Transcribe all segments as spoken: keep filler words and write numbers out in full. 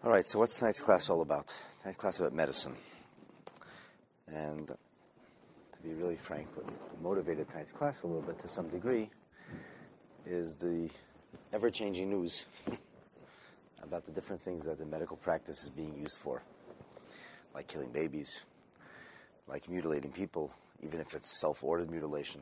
All right, so what's tonight's class all about? Tonight's class is about medicine. And to be really frank, what motivated tonight's class a little bit to some degree is the ever-changing news about the different things that the medical practice is being used for, like killing babies, like mutilating people, even if it's self-ordered mutilation,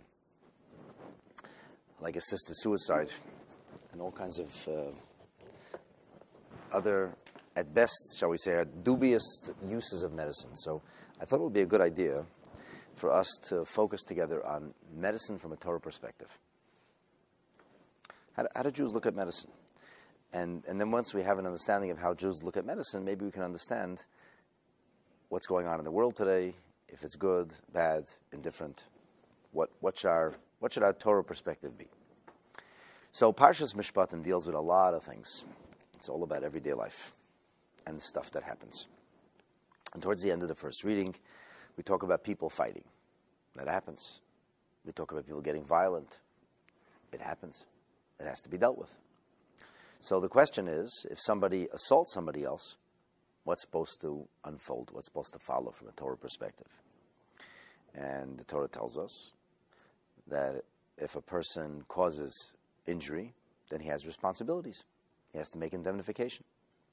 like assisted suicide, and all kinds of uh, other, at best, shall we say, dubious uses of medicine. So I thought it would be a good idea for us to focus together on medicine from a Torah perspective. How do, how do Jews look at medicine? And, and then once we have an understanding of how Jews look at medicine, maybe we can understand what's going on in the world today, if it's good, bad, indifferent. What, what, should, our, what should our Torah perspective be? So Parshas Mishpatim deals with a lot of things. It's all about everyday life and the stuff that happens. And towards the end of the first reading, we talk about people fighting. That happens. We talk about people getting violent. It happens. It has to be dealt with. So the question is, if somebody assaults somebody else, what's supposed to unfold? What's supposed to follow from a Torah perspective? And the Torah tells us that if a person causes injury, then he has responsibilities. He has to make indemnification.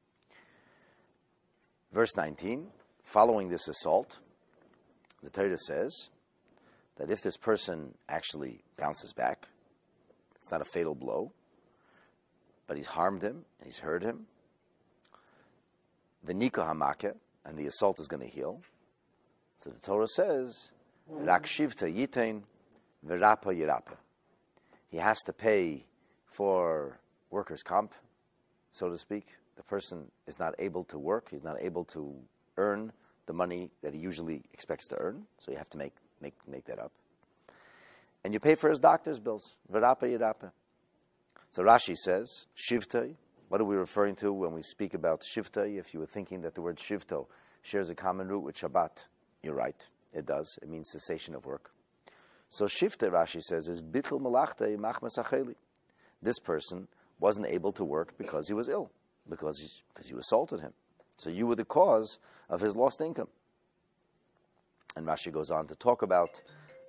Verse nineteen, following this assault, the Torah says that if this person actually bounces back, it's not a fatal blow, but he's harmed him, and he's hurt him, the Nika Hamake, and the assault is going to heal. So the Torah says, Rak Shivta Yitain Verapa Yirapa. He has to pay for workers' comp, so to speak. The person is not able to work. He's not able to earn the money that he usually expects to earn. So you have to make make make that up. And you pay for his doctor's bills. Verapa Yirapa. So Rashi says, Shivtai. What are we referring to when we speak about Shivtai? If you were thinking that the word Shivto shares a common root with Shabbat, you're right. It does. It means cessation of work. So Shivtai, Rashi says, is Bittul Malachtei Machmas Acheli. This person wasn't able to work because he was ill, because, he, because you assaulted him. So you were the cause of his lost income. And Rashi goes on to talk about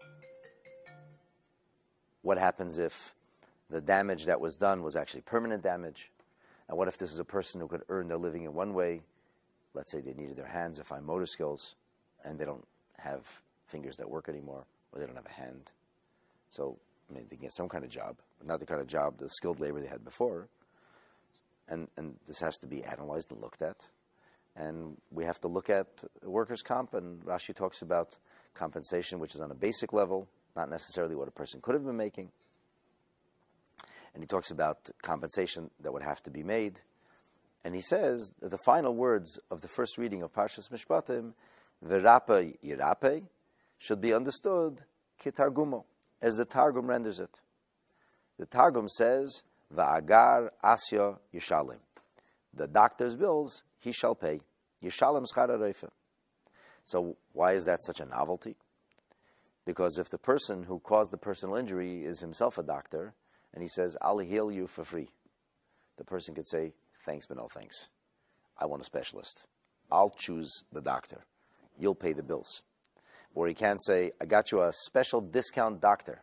what happens if the damage that was done was actually permanent damage. And what if this is a person who could earn their living in one way? Let's say they needed their hands or fine motor skills, and they don't have fingers that work anymore, or they don't have a hand. So, I mean, they can get some kind of job, but not the kind of job, the skilled labor they had before. And and this has to be analyzed and looked at. And we have to look at workers' comp, and Rashi talks about compensation, which is on a basic level, not necessarily what a person could have been making. And he talks about compensation that would have to be made. And he says that the final words of the first reading of Parshas Mishpatim, Verapa Yirape, should be understood kitargumo, as the Targum renders it. The Targum says, Va'agar asya yishalim. The doctor's bills he shall pay. Yishalim schar harefa. So why is that such a novelty? Because if the person who caused the personal injury is himself a doctor, and he says, I'll heal you for free, the person could say, thanks, but no thanks. I want a specialist. I'll choose the doctor. You'll pay the bills. Or he can say, I got you a special discount doctor.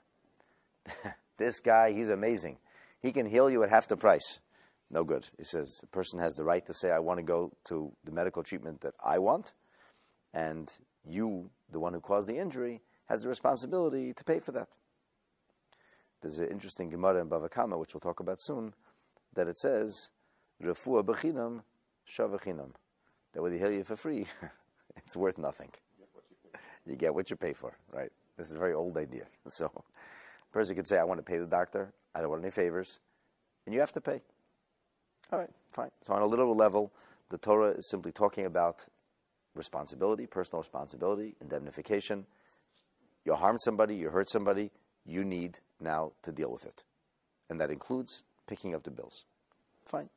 This guy, he's amazing. He can heal you at half the price. No good. He says, the person has the right to say, I want to go to the medical treatment that I want, and you, the one who caused the injury, has the responsibility to pay for that. There's an interesting Gemara in Bava Kama, which we'll talk about soon, that it says, Refuah b'chinam, shava chinam. That when they heal you for free, it's worth nothing. You get what you pay for, right? This is a very old idea. So a person could say, I want to pay the doctor, I don't want any favors, and you have to pay. All right, fine. So on a literal level, the Torah is simply talking about responsibility, personal responsibility, indemnification. You harm somebody, you hurt somebody, you need now to deal with it. And that includes picking up the bills. Fine.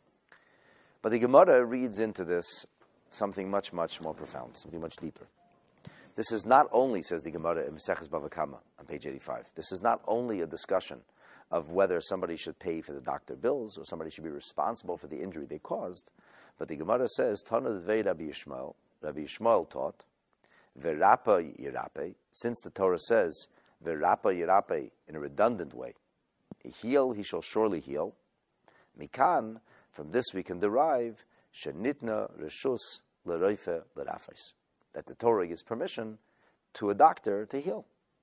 But the Gemara reads into this something much, much more profound, something much deeper. This is not only, says the Gemara in Maseches Bava Kama on page eighty-five, this is not only a discussion of whether somebody should pay for the doctor bills or somebody should be responsible for the injury they caused, But the Gemara says, Tana Dvei Rabbi Yishmael, Rabbi Yishmael taught, Verapa Yirape, since the Torah says, Verapa Yirape, in a redundant way, heal, he shall surely heal. Mikan, from this we can derive, Shenitna Reshus L'Roife L'Rafais, that the Torah gives permission to a doctor to heal.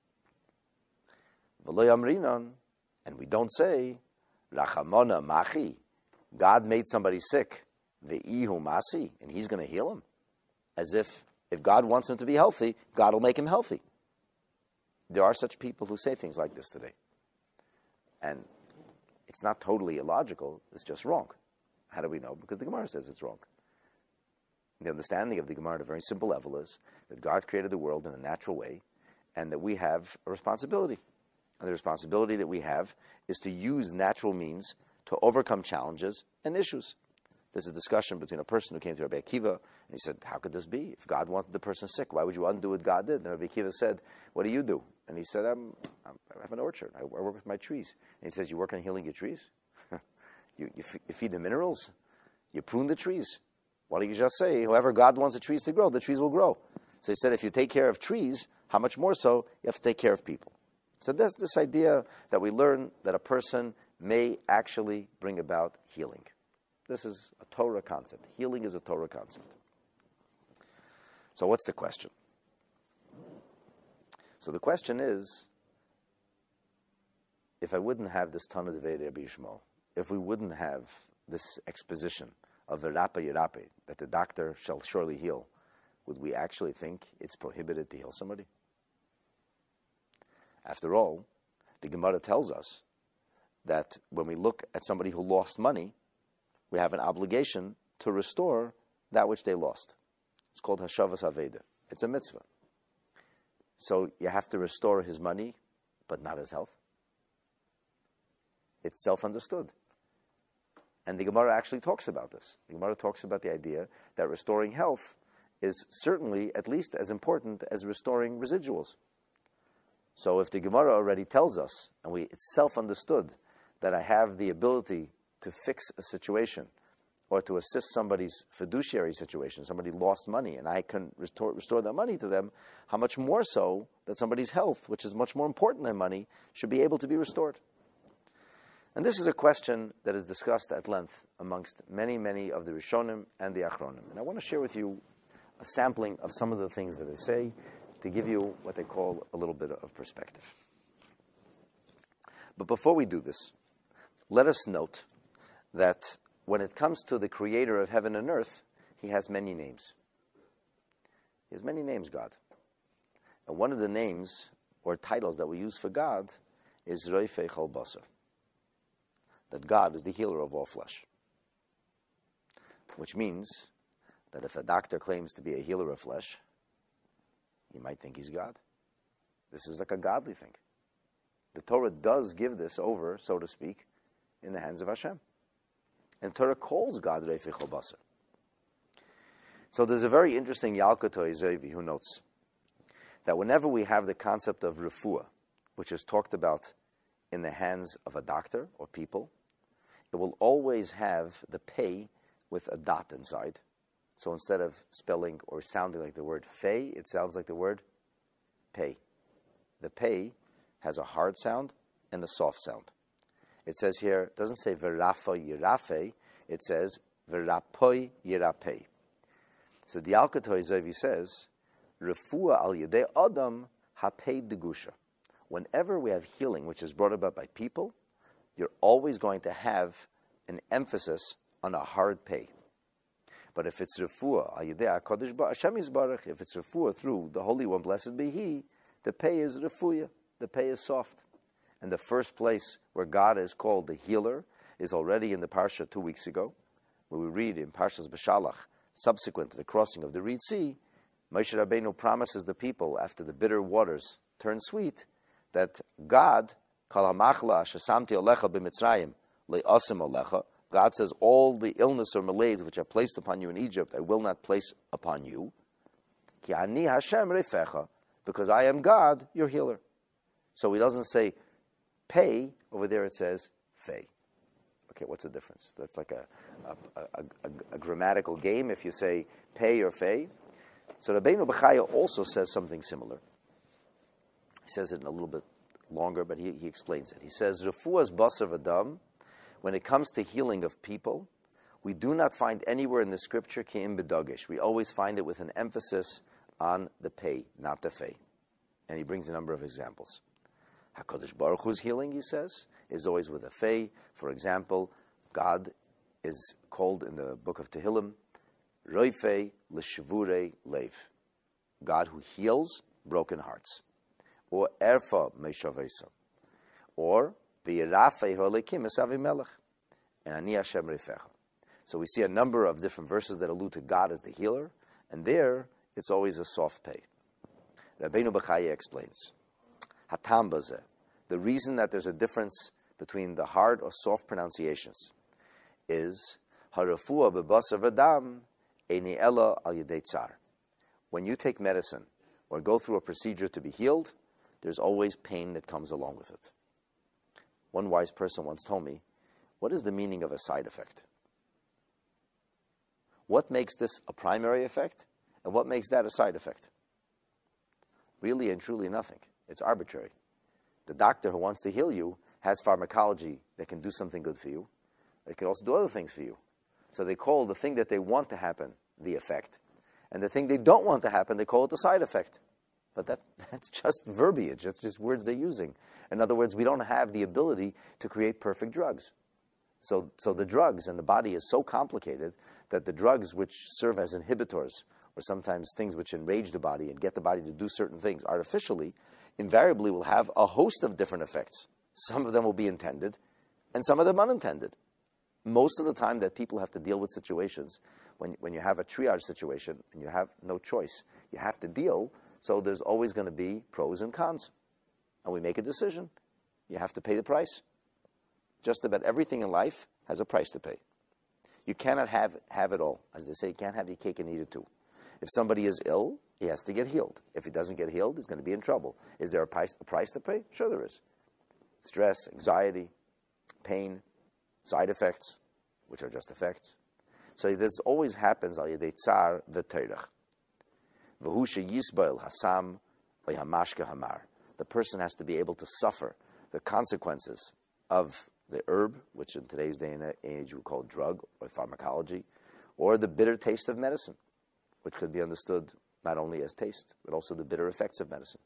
V'lo Yamrinan, and we don't say, Rachamona Machi, God made somebody sick, Ve'ihu Masi, and he's going to heal him. As if, if God wants him to be healthy, God will make him healthy. There are such people who say things like this today. And it's not totally illogical, it's just wrong. How do we know? Because the Gemara says it's wrong. The understanding of the Gemara at a very simple level is that God created the world in a natural way, and that we have a responsibility. And the responsibility that we have is to use natural means to overcome challenges and issues. There's a discussion between a person who came to Rabbi Akiva, and he said, how could this be? If God wanted the person sick, why would you undo what God did? And Rabbi Akiva said, what do you do? And he said, I'm, I'm, I have an orchard. I, I work with my trees. And he says, you work on healing your trees? you, you, f- you feed the minerals? You prune the trees? Why don't you just say, whoever God wants the trees to grow, the trees will grow. So he said, if you take care of trees, how much more so you have to take care of people. So that's this idea that we learn that a person may actually bring about healing. This is a Torah concept. Healing is a Torah concept. So what's the question? So the question is, if I wouldn't have this Tana Devei Rabbi Yishmael, if we wouldn't have this exposition of Verapa Yirape, that the doctor shall surely heal, would we actually think it's prohibited to heal somebody? After all, the Gemara tells us that when we look at somebody who lost money, we have an obligation to restore that which they lost. It's called Hashavas Aveda. It's a mitzvah. So you have to restore his money, but not his health. It's self-understood. And the Gemara actually talks about this. The Gemara talks about the idea that restoring health is certainly at least as important as restoring residuals. So if the Gemara already tells us, and we, it's self-understood, that I have the ability to fix a situation or to assist somebody's fiduciary situation, somebody lost money, and I can restore, restore that money to them, how much more so that somebody's health, which is much more important than money, should be able to be restored. And this is a question that is discussed at length amongst many, many of the Rishonim and the Achronim. And I want to share with you a sampling of some of the things that they say to give you what they call a little bit of perspective. But before we do this, let us note that when it comes to the creator of heaven and earth, he has many names. He has many names, God. And one of the names or titles that we use for God is Roifei Chol Basar, that God is the healer of all flesh. Which means that if a doctor claims to be a healer of flesh, you might think he's God. This is like a godly thing. The Torah does give this over, so to speak, in the hands of Hashem. And Torah calls God Reifei Chol Basar. So there's a very interesting Yalkutei Zevi who notes that whenever we have the concept of refuah, which is talked about in the hands of a doctor or people, it will always have the pei with a dot inside. So instead of spelling or sounding like the word fei, it sounds like the word pei. The pei has a hard sound and a soft sound. It says here, it doesn't say verafa yirafe, it says verapoi yirapei. So the Yalkutei Zevi says, refuah al yedei adam hapei degusha. Whenever we have healing which is brought about by people, you're always going to have an emphasis on a hard pei. But if it's refuah al yedei HaKadosh Hashem Yisbarach, if it's refuah through the Holy One, blessed be He, the pei is refuah, the pei is soft. And the first place where God is called the healer is already in the Parsha two weeks ago, where we read in Parshas Beshalach, subsequent to the crossing of the Reed Sea, Moshe Rabbeinu promises the people, after the bitter waters turn sweet, that God, Kol hamachla shesamti olecha b'Mitzrayim le'asim olecha, God says, all the illness or malaise which I placed upon you in Egypt, I will not place upon you. Ki ani Hashem refecha, because I am God, your healer. So he doesn't say pei, over there it says fei. Okay, what's the difference? That's like a, a, a, a, a grammatical game if you say pay or fay. So Rabbeinu Bechaya also says something similar. He says it in a little bit longer, but he, he explains it. He says, Refuas basar v'dam, when it comes to healing of people, we do not find anywhere in the scripture ki'im b'dagesh. We always find it with an emphasis on the pay, not the fay. And he brings a number of examples. HaKadosh Baruch Hu's healing, he says, is always with a fay. For example, God is called in the book of Tehillim, Roifei l'shavurei lev, God who heals broken hearts. Or Erfa meishavesa. Or V'yirafei ho'lekim es Avimelech. And Ani Hashem Rifecha. So we see a number of different verses that allude to God as the healer, and there it's always a soft pay. Rabbeinu Bechaya explains, Hatam bazeh, the reason that there's a difference between the hard or soft pronunciations is Harafua bebasar v'dam eini ela al yedei tsar. When you take medicine or go through a procedure to be healed, there's always pain that comes along with it. One wise person once told me, what is the meaning of a side effect? What makes this a primary effect, and what makes that a side effect? Really and truly nothing. It's arbitrary. The doctor who wants to heal you has pharmacology that can do something good for you. It can also do other things for you. So they call the thing that they want to happen the effect, and the thing they don't want to happen, they call it the side effect. But that, that's just verbiage. That's just words they're using. In other words, we don't have the ability to create perfect drugs. So, so the drugs and the body is so complicated that the drugs which serve as inhibitors, or sometimes things which enrage the body and get the body to do certain things artificially, invariably will have a host of different effects. Some of them will be intended, and some of them unintended. Most of the time that people have to deal with situations, when, when you have a triage situation and you have no choice, you have to deal. So there's always going to be pros and cons. And we make a decision. You have to pay the price. Just about everything in life has a price to pay. You cannot have, have it all. As they say, you can't have your cake and eat it too. If somebody is ill, he has to get healed. If he doesn't get healed, he's going to be in trouble. Is there a price, a price to pay? Sure there is. Stress, anxiety, pain, side effects, which are just effects. So this always happens al yedei tsar v'teirach. V'hu sheyisbael hasam v'yamashka hamar. The person has to be able to suffer the consequences of the herb, which in today's day and age we call drug or pharmacology, or the bitter taste of medicine, which could be understood not only as taste, but also the bitter effects of medicine.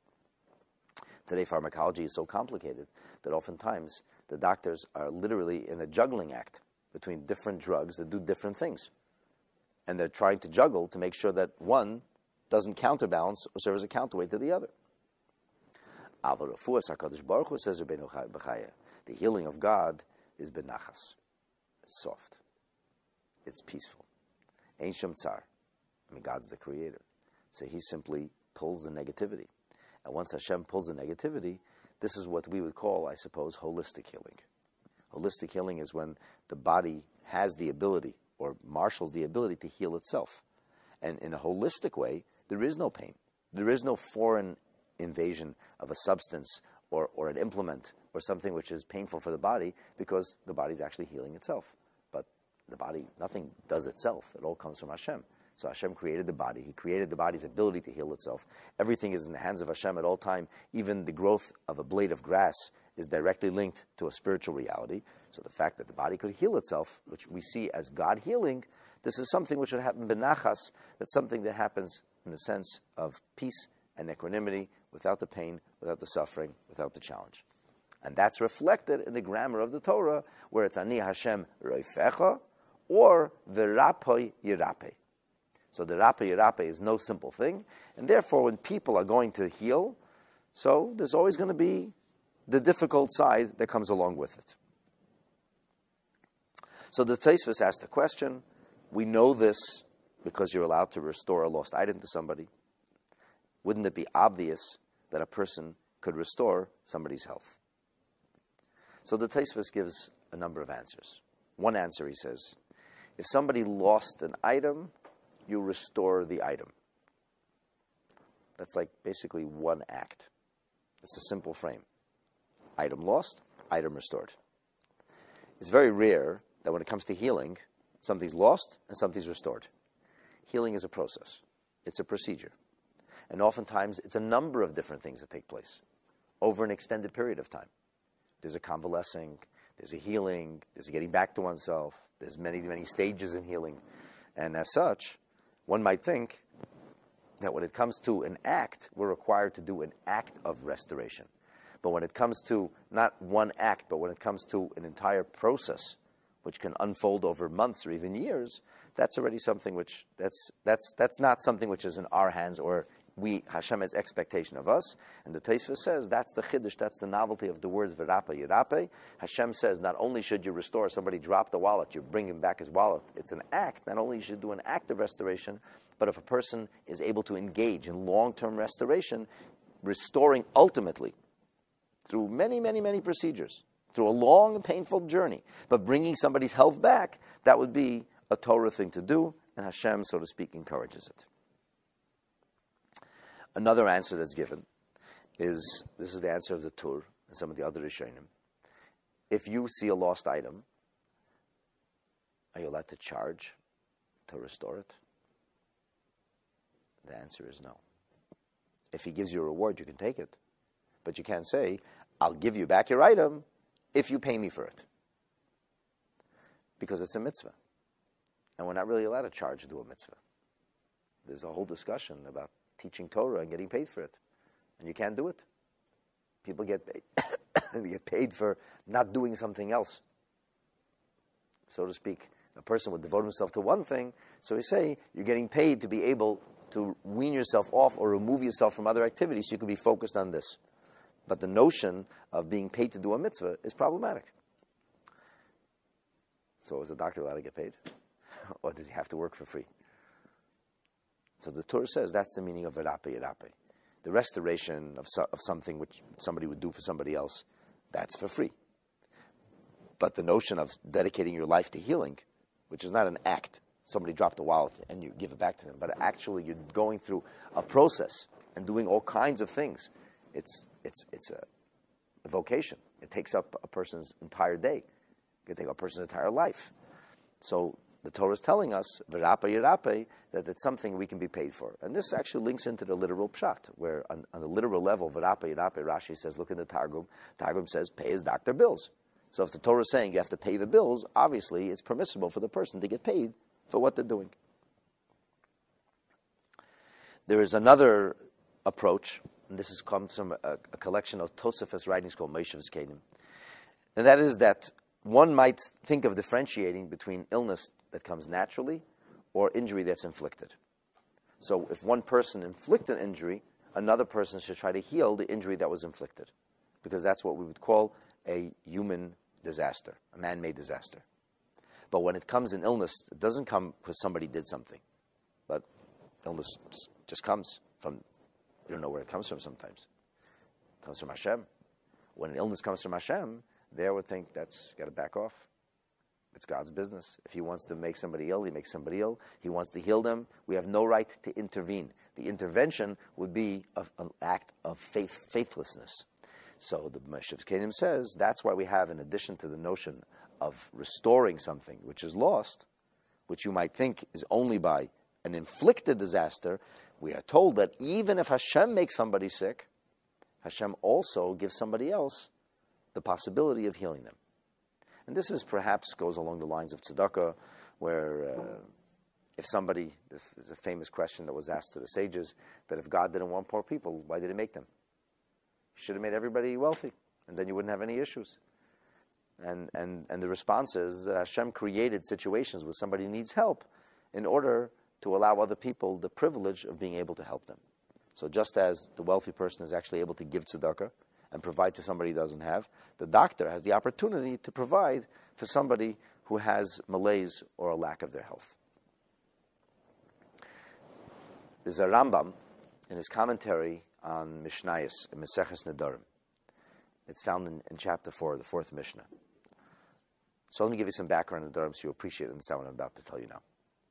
Today pharmacology is so complicated that oftentimes the doctors are literally in a juggling act between different drugs that do different things. And they're trying to juggle to make sure that one doesn't counterbalance or serve as a counterweight to the other. Aval Refuas HaKadosh Baruch Hu, says Rabbeinu Bechaya, the healing of God is benachas. It's soft. It's peaceful. Ein shem tsar. I mean, God's the creator. So he simply pulls the negativity. And once Hashem pulls the negativity, this is what we would call, I suppose, holistic healing. Holistic healing is when the body has the ability, or marshals the ability, to heal itself. And in a holistic way, there is no pain. There is no foreign invasion of a substance or, or an implement or something which is painful for the body, because the body is actually healing itself. But the body, nothing does itself. It all comes from Hashem. So Hashem created the body. He created the body's ability to heal itself. Everything is in the hands of Hashem at all time. Even the growth of a blade of grass is directly linked to a spiritual reality. So the fact that the body could heal itself, which we see as God healing, this is something which would happen benachas. That's something that happens in the sense of peace and equanimity, without the pain, without the suffering, without the challenge. And that's reflected in the grammar of the Torah, where it's Ani Hashem Roifecha, or V'rapoi Yirape. So the Rape Yirape is no simple thing, and therefore when people are going to heal, so there's always going to be the difficult side that comes along with it. So the Tosfos asked the question, we know this because you're allowed to restore a lost item to somebody. Wouldn't it be obvious that a person could restore somebody's health? So the Tosfos gives a number of answers. One answer, he says, if somebody lost an item, you restore the item. That's like basically one act. It's a simple frame. Item lost, item restored. It's very rare that when it comes to healing, something's lost and something's restored. Healing is a process. It's a procedure. And oftentimes, it's a number of different things that take place over an extended period of time. There's a convalescing, there's a healing, there's a getting back to oneself, there's many, many stages in healing. And as such, one might think that when it comes to an act, we're required to do an act of restoration. But when it comes to not one act, but when it comes to an entire process, which can unfold over months or even years, that's already something which, that's, that's, that's not something which is in our hands, or we, Hashem has expectation of us. And the Tosfos says that's the chiddush, that's the novelty of the words v'rape yirape. Hashem says not only should you restore, somebody dropped the wallet, you bring him back his wallet. It's an act. Not only you should do an act of restoration, but if a person is able to engage in long-term restoration, restoring ultimately through many, many, many procedures, through a long and painful journey, but bringing somebody's health back, that would be a Torah thing to do, and Hashem, so to speak, encourages it. Another answer that's given is, this is the answer of the Tur and some of the other Rishonim. If you see a lost item, are you allowed to charge to restore it? The answer is no. If he gives you a reward, you can take it. But you can't say, I'll give you back your item if you pay me for it. Because it's a mitzvah. And we're not really allowed to charge to do a mitzvah. There's a whole discussion about teaching Torah and getting paid for it. And you can't do it. People get paid, they get paid for not doing something else. So to speak, a person would devote himself to one thing, so we say you're getting paid to be able to wean yourself off or remove yourself from other activities so you can be focused on this. But the notion of being paid to do a mitzvah is problematic. So is a doctor allowed to get paid? Or does he have to work for free? So the Torah says that's the meaning of v'rape yirape. The restoration of, so, of something which somebody would do for somebody else, that's for free. But the notion of dedicating your life to healing, which is not an act, somebody dropped a wallet and you give it back to them, but actually you're going through a process and doing all kinds of things. It's it's it's a, a vocation. It takes up a person's entire day. It can take up a person's entire life. So the Torah is telling us, v'rape yirape, that it's something we can be paid for. And this actually links into the literal pshat, where on, on the literal level, v'rape yirape, Rashi says, look in the Targum, Targum says, pay his doctor bills. So if the Torah is saying you have to pay the bills, obviously it's permissible for the person to get paid for what they're doing. There is another approach, and this is, comes from a, a collection of Tosafos writings called Moshe V'Zkenim, and that is that one might think of differentiating between illness that comes naturally or injury that's inflicted. So if one person inflicted an injury, another person should try to heal the injury that was inflicted, because that's what we would call a human disaster, a man-made disaster. But when it comes in illness, it doesn't come because somebody did something, but illness just, just comes from, you don't know where it comes from sometimes. It comes from Hashem. When an illness comes from Hashem, there would think that's got to back off. It's God's business. If he wants to make somebody ill, he makes somebody ill. He wants to heal them. We have no right to intervene. The intervention would be a, an act of faith, faithlessness. So the Moshe V'Zkenim says that's why we have, in addition to the notion of restoring something which is lost, which you might think is only by an inflicted disaster, we are told that even if Hashem makes somebody sick, Hashem also gives somebody else the possibility of healing them. And this is perhaps goes along the lines of tzedakah, where uh, if somebody, there's a famous question that was asked to the sages, that if God didn't want poor people, why did he make them? He should have made everybody wealthy, and then you wouldn't have any issues. And, and, and the response is that Hashem created situations where somebody needs help in order to allow other people the privilege of being able to help them. So just as the wealthy person is actually able to give tzedakah and provide to somebody who doesn't have, the doctor has the opportunity to provide for somebody who has malaise or a lack of their health. There's a Rambam in his commentary on Mishnayos in Maseches Nedarim. It's found in, in chapter four, the fourth Mishnah. So let me give you some background on Nedarim so you appreciate and understand what I'm about to tell you now.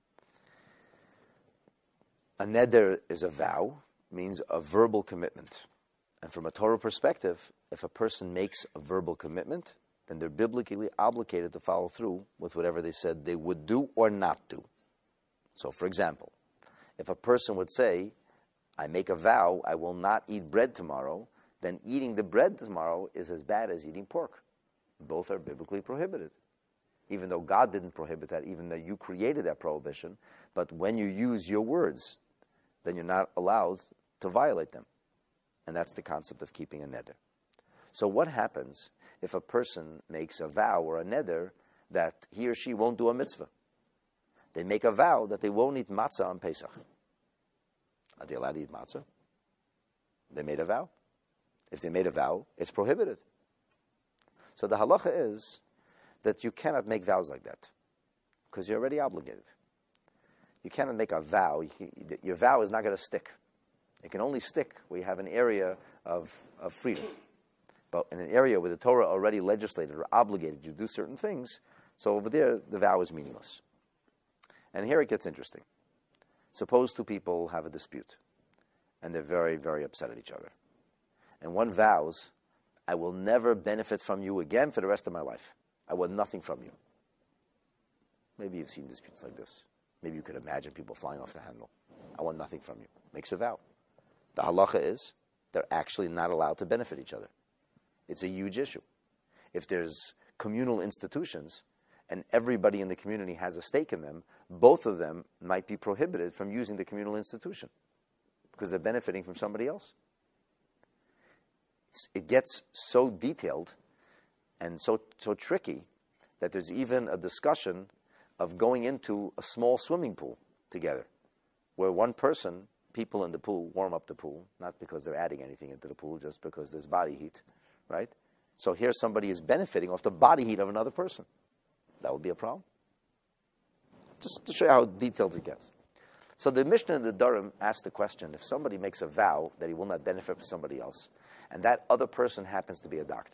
A neder is a vow, means a verbal commitment. And from a Torah perspective, if a person makes a verbal commitment, then they're biblically obligated to follow through with whatever they said they would do or not do. So, for example, if a person would say, I make a vow, I will not eat bread tomorrow, then eating the bread tomorrow is as bad as eating pork. Both are biblically prohibited. Even though God didn't prohibit that, even though you created that prohibition, but when you use your words, then you're not allowed to violate them. And that's the concept of keeping a neder. So what happens if a person makes a vow or a neder that he or she won't do a mitzvah? They make a vow that they won't eat matzah on Pesach. Are they allowed to eat matzah? They made a vow. If they made a vow, it's prohibited. So the halacha is that you cannot make vows like that because you're already obligated. You cannot make a vow. Your vow is not going to stick. It can only stick where you have an area of, of freedom. But in an area where the Torah already legislated or obligated you to do certain things, so over there the vow is meaningless. And here it gets interesting. Suppose two people have a dispute, and they're very, very upset at each other. And one vows, I will never benefit from you again for the rest of my life. I want nothing from you. Maybe you've seen disputes like this. Maybe you could imagine people flying off the handle. I want nothing from you. Makes a vow. The halacha is they're actually not allowed to benefit each other. It's a huge issue. If there's communal institutions and everybody in the community has a stake in them, both of them might be prohibited from using the communal institution because they're benefiting from somebody else. It gets so detailed and so, so tricky that there's even a discussion of going into a small swimming pool together where one person, people in the pool, warm up the pool, not because they're adding anything into the pool, just because there's body heat, right? So here somebody is benefiting off the body heat of another person. That would be a problem. Just to show you how detailed it gets. So the Mishnah in the Durham asked the question, if somebody makes a vow that he will not benefit from somebody else, and that other person happens to be a doctor,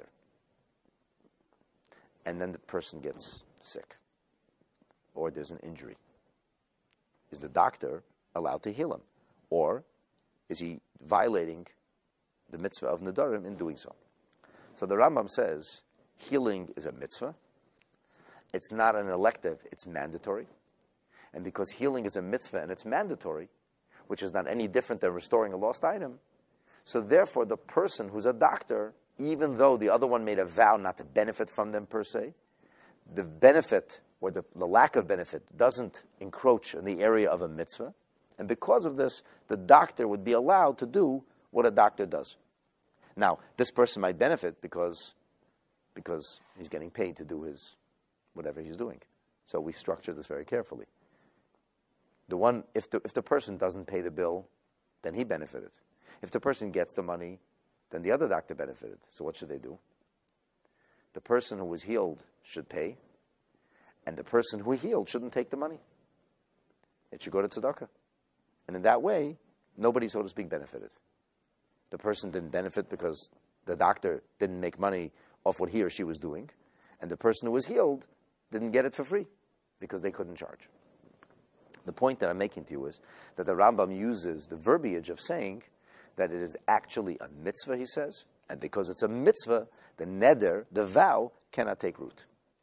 and then the person gets sick, or there's an injury, is the doctor allowed to heal him? Or is he violating the mitzvah of Nedarim in doing so? So the Rambam says, healing is a mitzvah. It's not an elective, it's mandatory. And because healing is a mitzvah and it's mandatory, which is not any different than restoring a lost item, so therefore the person who's a doctor, even though the other one made a vow not to benefit from them per se, the benefit or the, the lack of benefit doesn't encroach in the area of a mitzvah. And because of this, the doctor would be allowed to do what a doctor does. Now, this person might benefit because, because he's getting paid to do his whatever he's doing. So we structure this very carefully. The one, if the, if the person doesn't pay the bill, then he benefited. If the person gets the money, then the other doctor benefited. So what should they do? The person who was healed should pay, and the person who healed shouldn't take the money. It should go to tzedakah. And in that way, nobody, so to speak, benefited. The person didn't benefit because the doctor didn't make money off what he or she was doing, and the person who was healed didn't get it for free because they couldn't charge. The point that I'm making to you is that the Rambam uses the verbiage of saying that it is actually a mitzvah, he says, and because it's a mitzvah, the neder, the vow, cannot take root.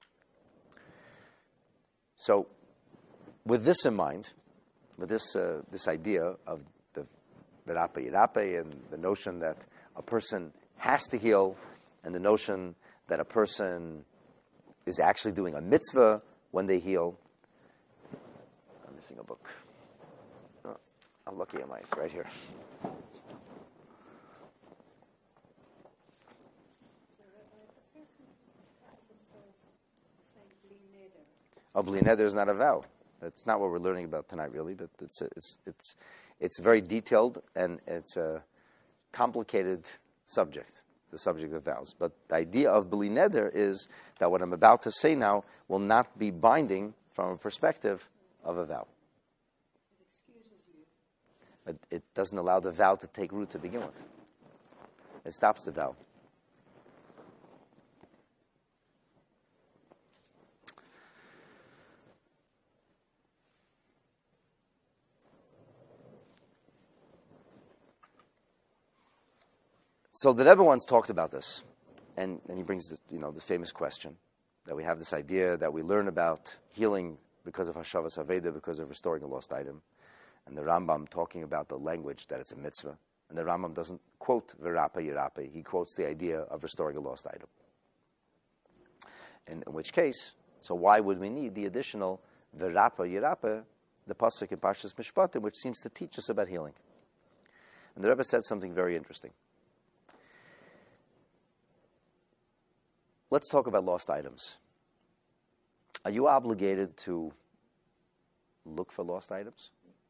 So, with this in mind, with this uh, this idea of the verape irape and the notion that a person has to heal, and the notion that a person is actually doing a mitzvah when they heal. I'm missing a book. Oh, I'm lucky I might. Right here. Oh, bli neder is not a vow. That's not what we're learning about tonight, really. But it's it's it's it's very detailed and it's a complicated subject, the subject of vows. But the idea of bli neder is that what I'm about to say now will not be binding from a perspective of a vow. It excuses you. But it doesn't allow the vow to take root to begin with. It stops the vow. So the Rebbe once talked about this. and, and he brings this, you know, the famous question that we have this idea that we learn about healing because of Hashavas Aveda, because of restoring a lost item. And the Rambam talking about the language that it's a mitzvah. And the Rambam doesn't quote Virapa Yirape. He quotes the idea of restoring a lost item. In, in which case, so why would we need the additional Virapa Yirape, the pasuk in Parshas Mishpatim, which seems to teach us about healing? And the Rebbe said something very interesting. Let's talk about lost items. Are you obligated to look for lost items?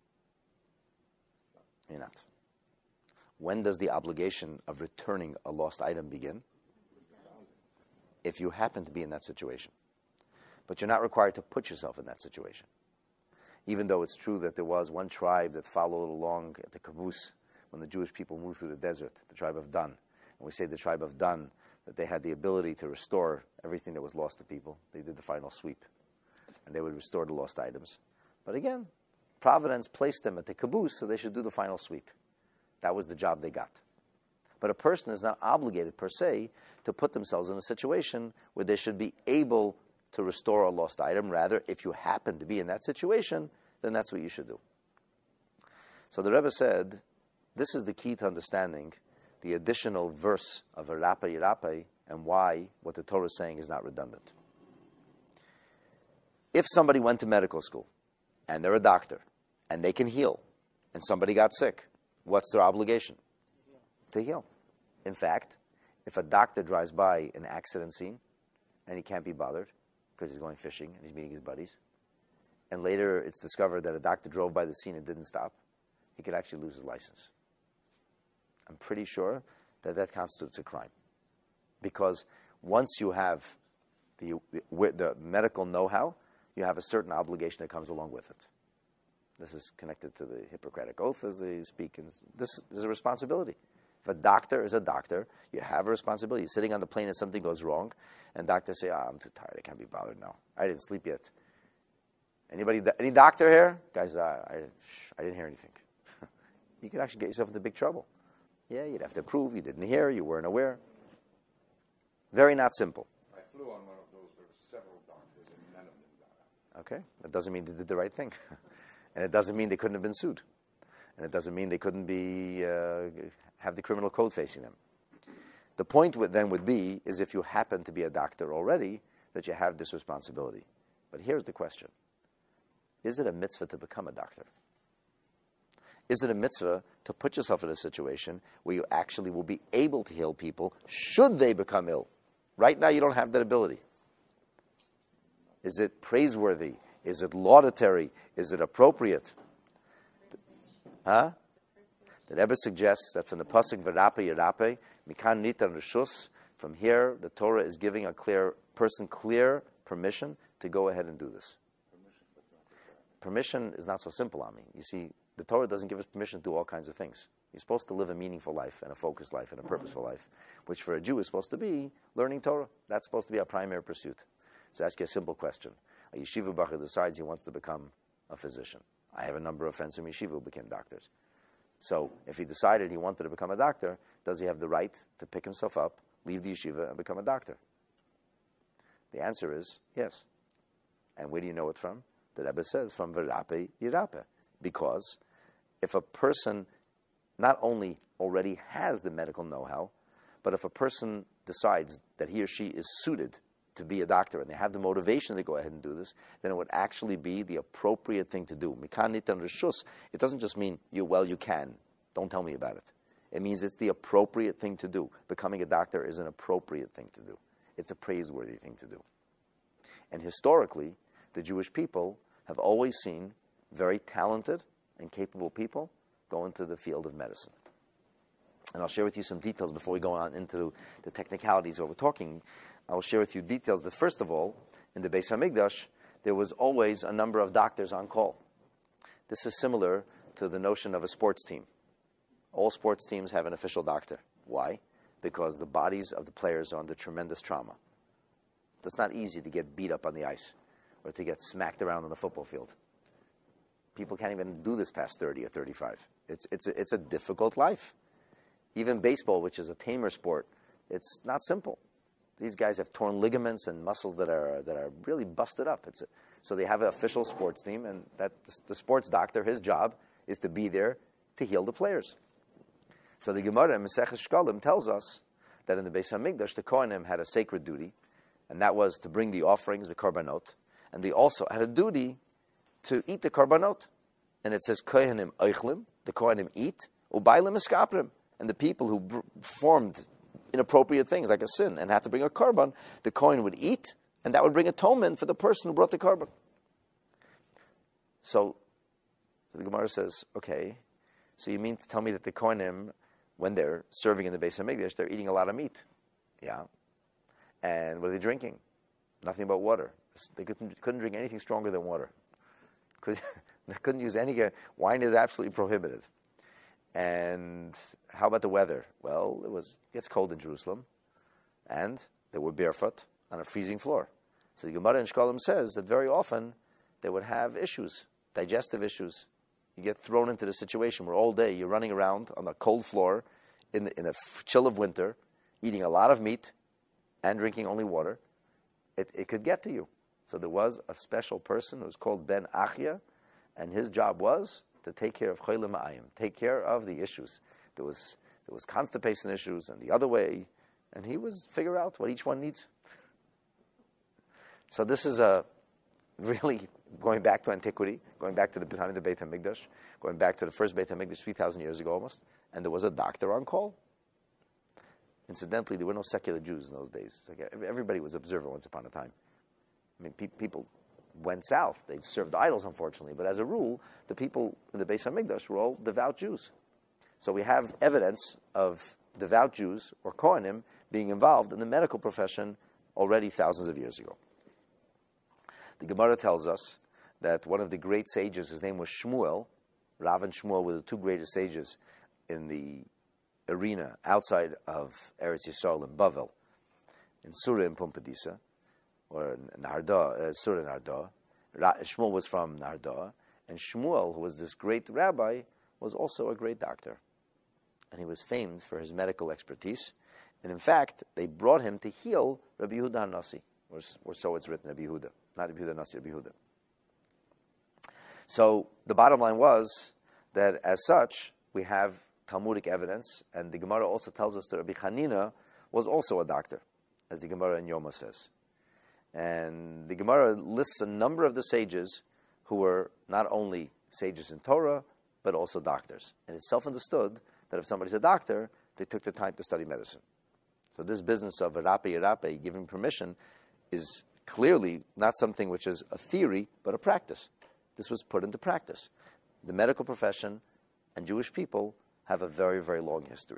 You're not. When does the obligation of returning a lost item begin? If you happen to be in that situation. But you're not required to put yourself in that situation. Even though it's true that there was one tribe that followed along at the caboose when the Jewish people moved through the desert, the tribe of Dan. And we say the tribe of Dan, that they had the ability to restore everything that was lost to people. They did the final sweep. And they would restore the lost items. But again, Providence placed them at the caboose, so they should do the final sweep. That was the job they got. But a person is not obligated, per se, to put themselves in a situation where they should be able to restore a lost item. Rather, if you happen to be in that situation, then that's what you should do. So the Rebbe said, this is the key to understanding the additional verse of Virapa Yirape and why what the Torah is saying is not redundant. If somebody went to medical school and they're a doctor and they can heal and somebody got sick, what's their obligation? To heal. In fact, if a doctor drives by an accident scene and he can't be bothered because he's going fishing and he's meeting his buddies, and later it's discovered that a doctor drove by the scene and didn't stop, he could actually lose his license. I'm pretty sure that that constitutes a crime. Because once you have the, the, the medical know-how, you have a certain obligation that comes along with it. This is connected to the Hippocratic Oath as they speak. And this, this is a responsibility. If a doctor is a doctor, you have a responsibility. You're sitting on the plane and something goes wrong, and doctors say, oh, I'm too tired, I can't be bothered now. I didn't sleep yet. Anybody, any doctor here? Guys, uh, I, shh, I didn't hear anything. You could actually get yourself into big trouble. Yeah, you'd have to prove you didn't hear, you weren't aware. Very not simple. I flew on one of those. There were several doctors, and none of them got out. Okay, that doesn't mean they did the right thing. And it doesn't mean they couldn't have been sued. And it doesn't mean they couldn't be uh, have the criminal code facing them. The point would, then would be, is if you happen to be a doctor already, that you have this responsibility. But here's the question. Is it a mitzvah to become a doctor? Is it a mitzvah to put yourself in a situation where you actually will be able to heal people should they become ill? Right now you don't have that ability. Is it praiseworthy? Is it laudatory? Is it appropriate? Huh? The Rebbe suggests that from the pasuk Virapa Yirape, Mikan Nitan Rishus, from here the Torah is giving a clear person clear permission to go ahead and do this. Permission is not so simple, I mean. You see, the Torah doesn't give us permission to do all kinds of things. You're supposed to live a meaningful life and a focused life and a purposeful life, which for a Jew is supposed to be learning Torah. That's supposed to be our primary pursuit. So ask you a simple question. A yeshiva bacher decides he wants to become a physician. I have a number of friends from yeshiva who became doctors. So if he decided he wanted to become a doctor, does he have the right to pick himself up, leave the yeshiva, and become a doctor? The answer is yes. And where do you know it from? The Rebbe says from Virapa Yirape. Because if a person not only already has the medical know-how, but if a person decides that he or she is suited to be a doctor and they have the motivation to go ahead and do this, then it would actually be the appropriate thing to do. Mikan nitan rishus, it doesn't just mean, you well, you can. Don't tell me about it. It means it's the appropriate thing to do. Becoming a doctor is an appropriate thing to do. It's a praiseworthy thing to do. And historically, the Jewish people have always seen very talented and capable people go into the field of medicine. And I'll share with you some details before we go on into the technicalities of what we're talking. I will share with you details that, first of all, in the Beis HaMikdash, there was always a number of doctors on call. This is similar to the notion of a sports team. All sports teams have an official doctor. Why? Because the bodies of the players are under tremendous trauma. It's not easy to get beat up on the ice or to get smacked around on the football field. People can't even do this past thirty or thirty-five. It's, it's, a, it's a difficult life. Even baseball, which is a tamer sport, it's not simple. These guys have torn ligaments and muscles that are that are really busted up. It's a, so they have an official sports team, and that the sports doctor, his job is to be there to heal the players. So the Gemara in Maseches Shkalim tells us that in the Beis Hamikdash, the Kohanim had a sacred duty, and that was to bring the offerings, the korbanot, and they also had a duty to eat the korbanot. And it says, Kohanim oichlim, the Kohanim eat, ubailim eskaprim, and the people who b- performed inappropriate things like a sin and had to bring a korban, the Kohen would eat, and that would bring atonement for the person who brought the korban. So, so the Gemara says, okay, so you mean to tell me that the Kohanim, when they're serving in the Beis Hamikdash, they're eating a lot of meat? Yeah. And what are they drinking? Nothing but water. They couldn't, couldn't drink anything stronger than water. Could, they couldn't use any... Wine is absolutely prohibited. And how about the weather? Well, it was gets cold in Jerusalem, and they were barefoot on a freezing floor. So the Gemara in Shkalim says that very often they would have issues, digestive issues. You get thrown into the situation where all day you're running around on a cold floor in the, in a chill of winter, eating a lot of meat and drinking only water. It, it could get to you. So there was a special person who was called Ben Achia, and his job was to take care of Cholim Ma'ayim, take care of the issues. There was there was constipation issues and the other way, and he was figure out what each one needs. So this is a really going back to antiquity, going back to the time of the Beit HaMikdash, going back to the first Beit HaMikdash three thousand years ago almost, and there was a doctor on call. Incidentally, there were no secular Jews in those days. Like everybody was observant once upon a time. I mean, pe- people went south. They served idols, unfortunately. But as a rule, the people in the Beis HaMikdash were all devout Jews. So we have evidence of devout Jews, or Kohanim, being involved in the medical profession already thousands of years ago. The Gemara tells us that one of the great sages, his name was Shmuel. Rav and Shmuel were the two greatest sages in the arena outside of Eretz Yisrael in Bavel, in Surah and Pumbedisa, or Narda, uh, Surah Narda. Ra- Shmuel was from Narda, and Shmuel, who was this great rabbi, was also a great doctor. And he was famed for his medical expertise. And in fact, they brought him to heal Rabbi Yehuda HaNasi, or, or so it's written, Rabbi Yehuda, not Rabbi Yehuda HaNasi, Rabbi Yehuda. So the bottom line was that as such, we have Talmudic evidence, and the Gemara also tells us that Rabbi Chanina was also a doctor, as the Gemara in Yoma says. And the Gemara lists a number of the sages who were not only sages in Torah, but also doctors. And it's self-understood that if somebody's a doctor, they took the time to study medicine. So this business of Arape Arape, giving permission, is clearly not something which is a theory, but a practice. This was put into practice. The medical profession and Jewish people have a very, very long history.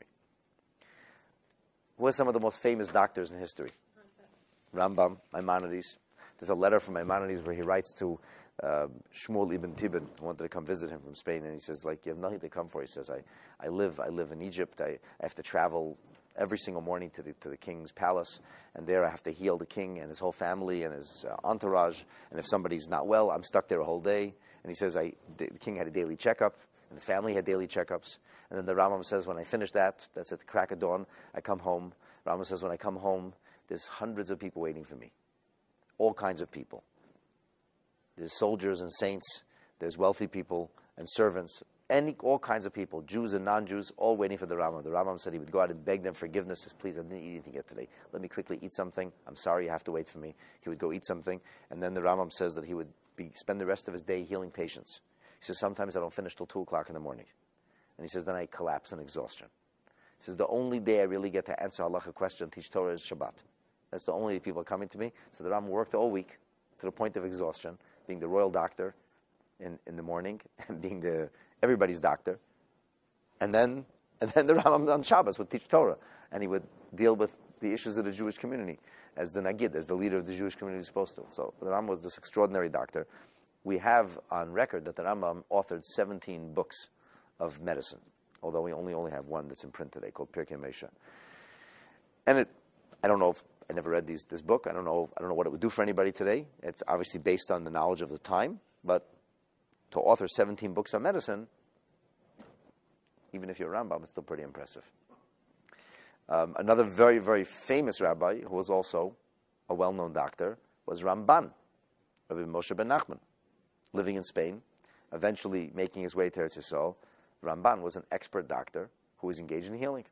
Who are some of the most famous doctors in history? Rambam, Maimonides. There's a letter from Maimonides where he writes to uh, Shmuel ibn Tibbon, who wanted to come visit him from Spain, and he says, like, you have nothing to come for. He says, I, I live I live in Egypt. I, I have to travel every single morning to the, to the king's palace, and there I have to heal the king and his whole family and his uh, entourage, and if somebody's not well, I'm stuck there a whole day. And he says, I, the king had a daily checkup, and his family had daily checkups. And then the Rambam says, when I finish that, that's at the crack of dawn, I come home. Rambam says, when I come home, there's hundreds of people waiting for me. All kinds of people. There's soldiers and saints. There's wealthy people and servants. Any, all kinds of people, Jews and non-Jews, all waiting for the Rambam. The Rambam said he would go out and beg them forgiveness. He says, please, I didn't eat anything yet today. Let me quickly eat something. I'm sorry, you have to wait for me. He would go eat something. And then the Rambam says that he would be, spend the rest of his day healing patients. He says, sometimes I don't finish till two o'clock in the morning. And he says, then I collapse in exhaustion. He says, the only day I really get to answer halacha question and teach Torah is Shabbat. That's the only people coming to me. So the Rambam worked all week to the point of exhaustion, being the royal doctor in, in the morning, and being the everybody's doctor. And then and then the Rambam on Shabbos would teach Torah, and he would deal with the issues of the Jewish community as the Nagid, as the leader of the Jewish community is supposed to. So the Rambam was this extraordinary doctor. We have on record that the Rambam authored seventeen books of medicine, although we only only have one that's in print today called Pirkei Moshe. And it, I don't know if I never read these, this book. I don't know. I don't know what it would do for anybody today. It's obviously based on the knowledge of the time, but to author seventeen books on medicine, even if you're a Rambam, it's still pretty impressive. Um, another very, very famous rabbi who was also a well-known doctor was Ramban, Rabbi Moshe ben Nachman, living in Spain, eventually making his way to Eretz Yisrael. Ramban was an expert doctor who was engaged in healing.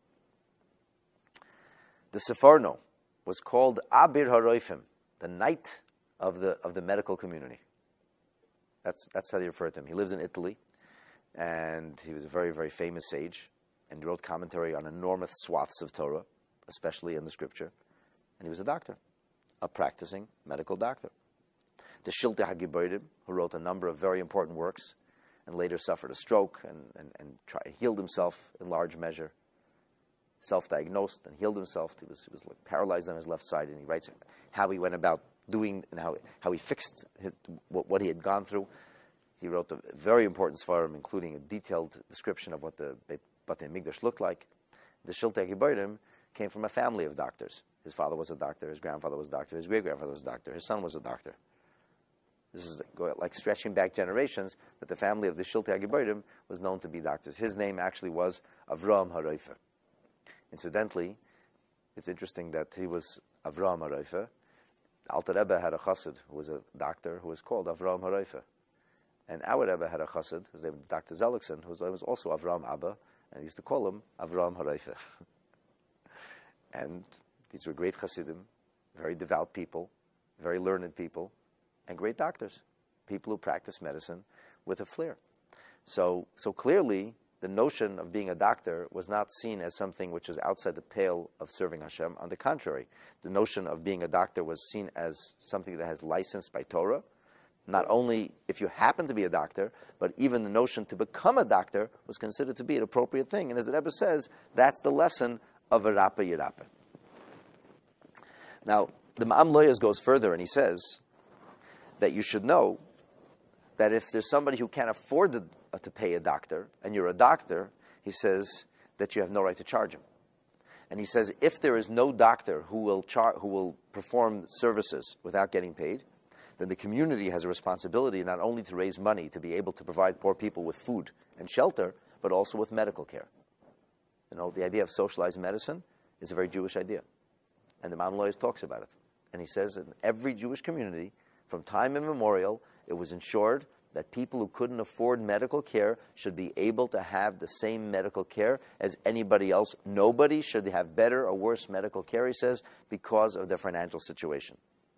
The Seforno was called Abir HaRoifim, the knight of the of the medical community. That's that's how they refer to him. He lives in Italy, and he was a very, very famous sage, and he wrote commentary on enormous swaths of Torah, especially in the scripture. And he was a doctor, a practicing medical doctor. The Shiltei HaGiborim, who wrote a number of very important works, and later suffered a stroke and, and, and try, healed himself in large measure, self-diagnosed and healed himself. He was, he was like paralyzed on his left side, and he writes how he went about doing and how, how he fixed his, what, what he had gone through. He wrote a very important svarim, including a detailed description of what the Batei Mikdash looked like. The Shiltei HaGiborim came from a family of doctors. His father was a doctor, his grandfather was a doctor, his great-grandfather was a doctor, his son was a doctor. This is like stretching back generations, but the family of the Shiltei HaGiborim was known to be doctors. His name actually was Avraham HaRoifeh. Incidentally, it's interesting that he was Avraham HaRoifeh. Alter Rebbe had a chassid who was a doctor who was called Avraham HaRoifeh. And our Rebbe had a chassid, whose name was Doctor Zellickson, whose name was also Avraham Abba, and he used to call him Avraham HaRoifeh. And these were great chassidim, very devout people, very learned people, and great doctors, people who practice medicine with a flair. So, so clearly, the notion of being a doctor was not seen as something which is outside the pale of serving Hashem. On the contrary, the notion of being a doctor was seen as something that has licensed by Torah. Not only if you happen to be a doctor, but even the notion to become a doctor was considered to be an appropriate thing. And as the Rebbe says, that's the lesson of a Rapa Yirapa. Now, the Ma'am Loyas goes further and he says that you should know that if there's somebody who can't afford to, uh, to pay a doctor, and you're a doctor, he says that you have no right to charge him. And he says if there is no doctor who will char- who will perform services without getting paid, then the community has a responsibility not only to raise money to be able to provide poor people with food and shelter, but also with medical care. You know, the idea of socialized medicine is a very Jewish idea. And the Ma'am Loyas talks about it. And he says in every Jewish community, from time immemorial, it was ensured that people who couldn't afford medical care should be able to have the same medical care as anybody else. Nobody should have better or worse medical care, he says, because of their financial situation.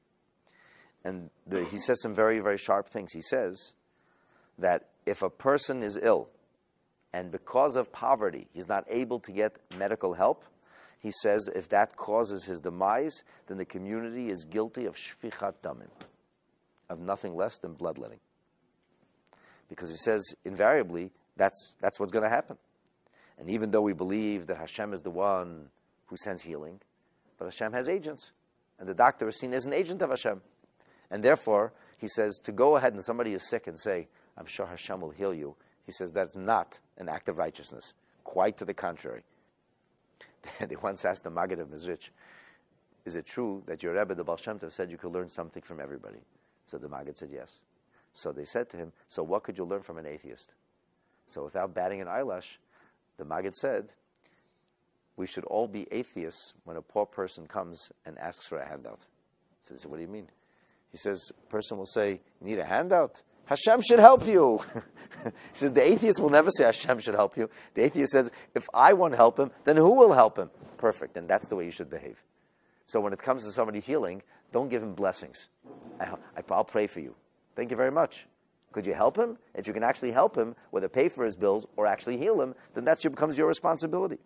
And the, he says some very, very sharp things. He says that if a person is ill and because of poverty he's not able to get medical help, he says if that causes his demise, then the community is guilty of shfichat damim, of nothing less than bloodletting. Because he says, invariably, that's, that's what's going to happen. And even though we believe that Hashem is the one who sends healing, but Hashem has agents. And the doctor is seen as an agent of Hashem. And therefore, he says, to go ahead and somebody is sick and say, I'm sure Hashem will heal you, he says that's not an act of righteousness. Quite to the contrary. They once asked the Maggid of Mezrich, is it true that your Rebbe, the Baal Shem Tov, said you could learn something from everybody? So the Maggid said yes. So they said to him, so what could you learn from an atheist? So without batting an eyelash, the Maggid said, we should all be atheists when a poor person comes and asks for a handout. So they said, what do you mean? He says, a person will say, you need a handout? Hashem should help you. He says, the atheist will never say Hashem should help you. The atheist says, if I won't help him, then who will help him? Perfect, and that's the way you should behave. So when it comes to somebody healing, don't give him blessings. I, I'll pray for you. Thank you very much. Could you help him? If you can actually help him, whether pay for his bills or actually heal him, then that becomes your responsibility.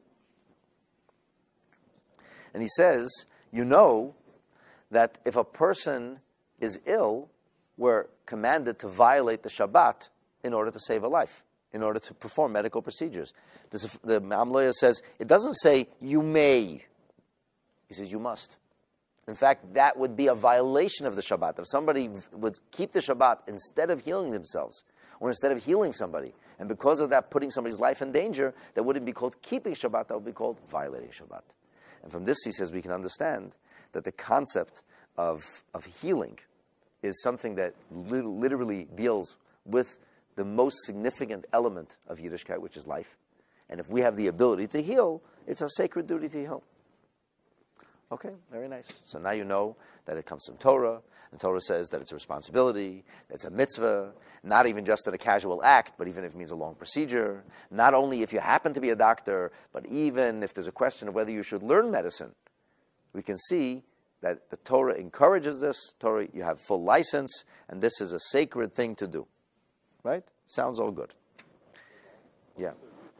And he says, you know that if a person is ill, we're commanded to violate the Shabbat in order to save a life, in order to perform medical procedures. This, the Ma'am Loyas says, it doesn't say you may. He says you must. In fact, that would be a violation of the Shabbat. If somebody would keep the Shabbat instead of healing themselves, or instead of healing somebody, and because of that putting somebody's life in danger, that wouldn't be called keeping Shabbat, that would be called violating Shabbat. And from this, he says, we can understand that the concept of, of healing is something that li- literally deals with the most significant element of Yiddishkeit, which is life. And if we have the ability to heal, it's our sacred duty to heal. Okay, very nice. So now you know that it comes from Torah. The Torah says that it's a responsibility, it's a mitzvah, not even just in a casual act, but even if it means a long procedure. Not only if you happen to be a doctor, but even if there's a question of whether you should learn medicine. We can see that the Torah encourages this. Torah, you have full license, and this is a sacred thing to do. Right? Sounds all good. Yeah.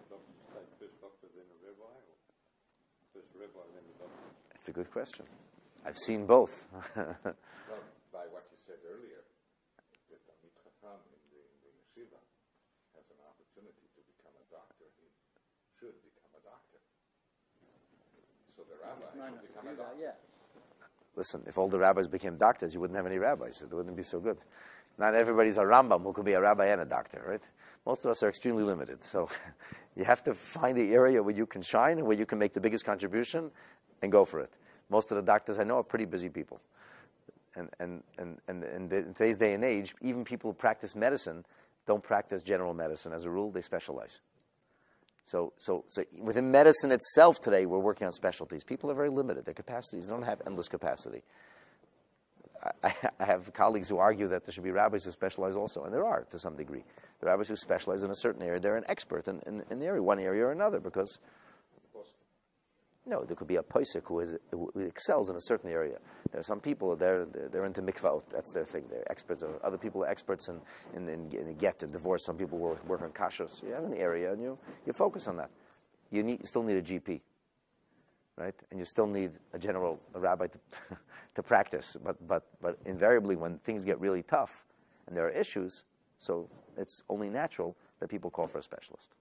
It's a good question. I've seen both. Well, by what you said earlier, the Talmid Chacham in the, in the yeshiva has an opportunity to become a doctor, he should become a doctor. So the rabbi should become a doctor. Yeah. Listen, if all the rabbis became doctors, you wouldn't have any rabbis. It wouldn't be so good. Not everybody's a Rambam who could be a rabbi and a doctor, right? Most of us are extremely limited. So you have to find the area where you can shine and where you can make the biggest contribution and go for it. Most of the doctors I know are pretty busy people. And, and, and, and, and in today's day and age, even people who practice medicine don't practice general medicine. As a rule, they specialize. So, so, so within medicine itself today, we're working on specialties. People are very limited. Their capacities don't have endless capacity. I, I have colleagues who argue that there should be rabbis who specialize also, and there are to some degree. The rabbis who specialize in a certain area, they're an expert in, in, in the area, one area or another, because no, there could be a posek who, is, who excels in a certain area. There are some people, they're, they're, they're into mikvaot, that's their thing. They're experts. Other people are experts in, in, in, in get and divorce. Some people work, work on kashrus. You have an area, and you, you focus on that. You, need, you still need a G P, right? And you still need a general a rabbi to, to practice. But, but, but invariably, when things get really tough and there are issues, so it's only natural that people call for a specialist.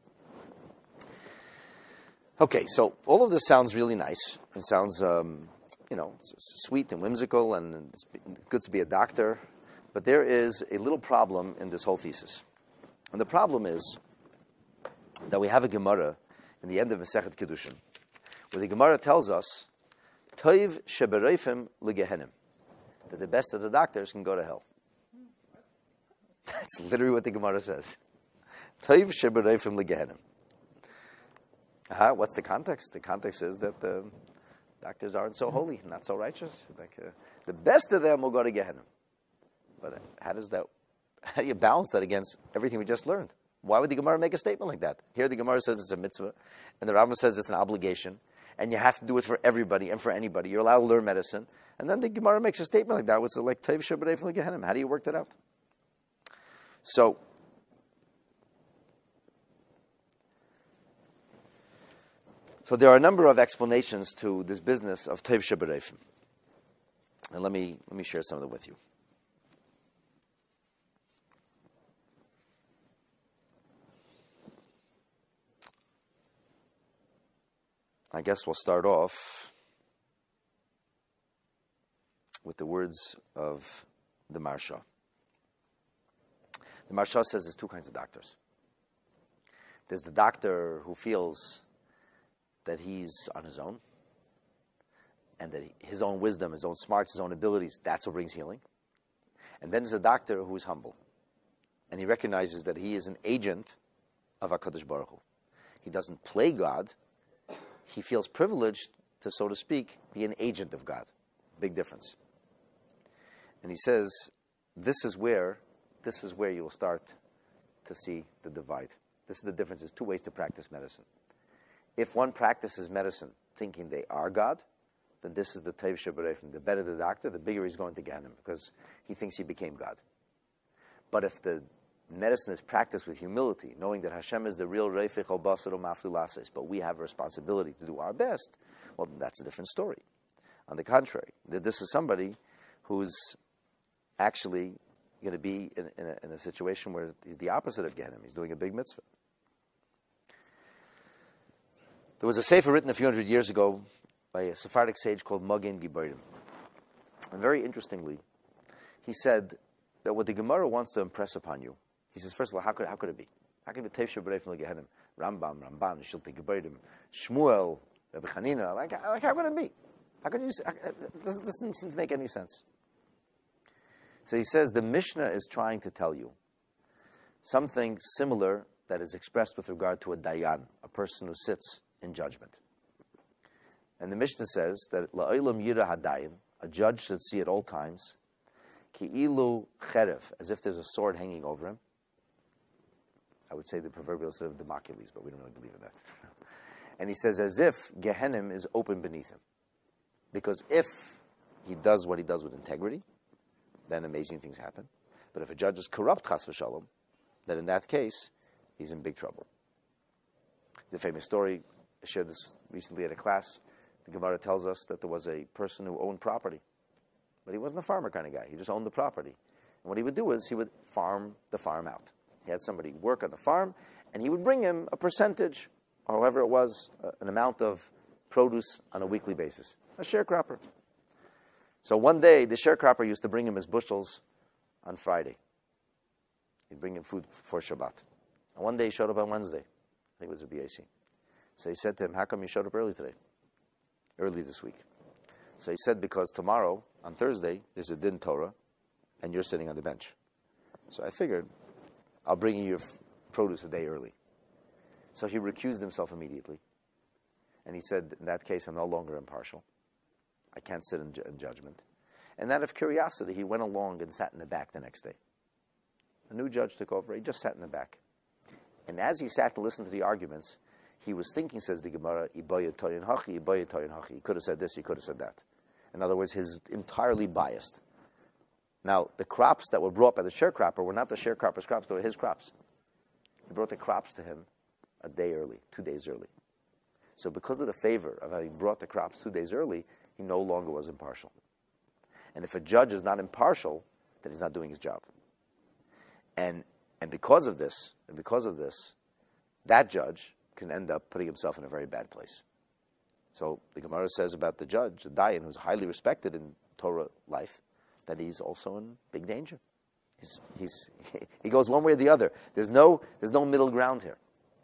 Okay, so all of this sounds really nice. It sounds, um, you know, sweet and whimsical, and it's good to be a doctor. But there is a little problem in this whole thesis. And the problem is that we have a Gemara in the end of Masechet Kedushin, where the Gemara tells us, Toiv shebereifim legehenim, that the best of the doctors can go to hell. That's literally what the Gemara says. Toiv shebereifim legehenim. Uh-huh. What's the context? The context is that the doctors aren't so holy, not so righteous. Like, uh, the best of them will go to Gehenna. But uh, how does that? How do you balance that against everything we just learned? Why would the Gemara make a statement like that? Here the Gemara says it's a mitzvah, and the Rambam says it's an obligation, and you have to do it for everybody and for anybody. You're allowed to learn medicine, and then the Gemara makes a statement like that, which is like Teiv Shabbatei from Gehenna. How do you work that out? So. So there are a number of explanations to this business of Teiv Shebereifim. And let me, let me share some of them with you. I guess we'll start off with the words of the Maharsha. The Maharsha says there's two kinds of doctors. There's the doctor who feels that he's on his own, and that he, his own wisdom, his own smarts, his own abilities, that's what brings healing. And then there's a doctor who is humble, and he recognizes that he is an agent of HaKadosh Baruch Hu. He doesn't play God. He feels privileged to, so to speak, be an agent of God. Big difference. And he says, this is where, this is where you will start to see the divide. This is the difference. There's two ways to practice medicine. If one practices medicine thinking they are God, then this is the Teiv Shebereifim. The better the doctor, the bigger he's going to get him, because he thinks he became God. But if the medicine is practiced with humility, knowing that Hashem is the real Reifich al Basar Maflu Lases, but we have a responsibility to do our best, well, that's a different story. On the contrary, that this is somebody who's actually going to be in, in, a, in a situation where he's the opposite of Gehenim. He's doing a big mitzvah. There was a sefer written a few hundred years ago by a Sephardic sage called Magen Giborim. And very interestingly, he said that what the Gemara wants to impress upon you, he says, first of all, how could, how could it be? How could it be Teiv Shebereifim Legehenim? Rambam, Ramban, Shiltei Giborim, Shmuel, Rabbi Chanina, like, like how could it be? How could you say, this doesn't seem to make any sense. So he says the Mishnah is trying to tell you something similar that is expressed with regard to a dayan, a person who sits in judgment. And the Mishnah says that la'olam yira hadayin, a judge should see at all times, ki'ilu cherev, as if there's a sword hanging over him. I would say the proverbial sort of Democles, but we don't really believe in that. And he says, as if Gehenim is open beneath him. Because if he does what he does with integrity, then amazing things happen. But if a judge is corrupt, chas v'shalom, then in that case, he's in big trouble. The famous story, I shared this recently at a class. The Gemara tells us that there was a person who owned property. But he wasn't a farmer kind of guy. He just owned the property. And what he would do is he would farm the farm out. He had somebody work on the farm, and he would bring him a percentage, or however it was, uh, an amount of produce on a weekly basis. A sharecropper. So one day, the sharecropper used to bring him his bushels on Friday. He'd bring him food for Shabbat. And one day he showed up on Wednesday. I think it was a B A C. So he said to him, how come you showed up early today? Early this week. So he said, because tomorrow, on Thursday, there's a din Torah, and you're sitting on the bench. So I figured, I'll bring you your f- produce a day early. So he recused himself immediately. And he said, in that case, I'm no longer impartial. I can't sit in, ju- in judgment. And out of curiosity, he went along and sat in the back the next day. A new judge took over. He just sat in the back. And as he sat and listened to the arguments, he was thinking, says the Gemara, Ibaya toyin hachi, Ibaya toyin hachi. He could have said this, he could have said that. In other words, he's entirely biased. Now, the crops that were brought by the sharecropper were not the sharecropper's crops, they were his crops. He brought the crops to him a day early, two days early. So because of the favor of having brought the crops two days early, he no longer was impartial. And if a judge is not impartial, then he's not doing his job. And and because of this, and because of this, that judge can end up putting himself in a very bad place. So the Gemara says about the judge, the Dayan, who's highly respected in Torah life, that he's also in big danger. He's, he's, he goes one way or the other. There's no, there's no middle ground here.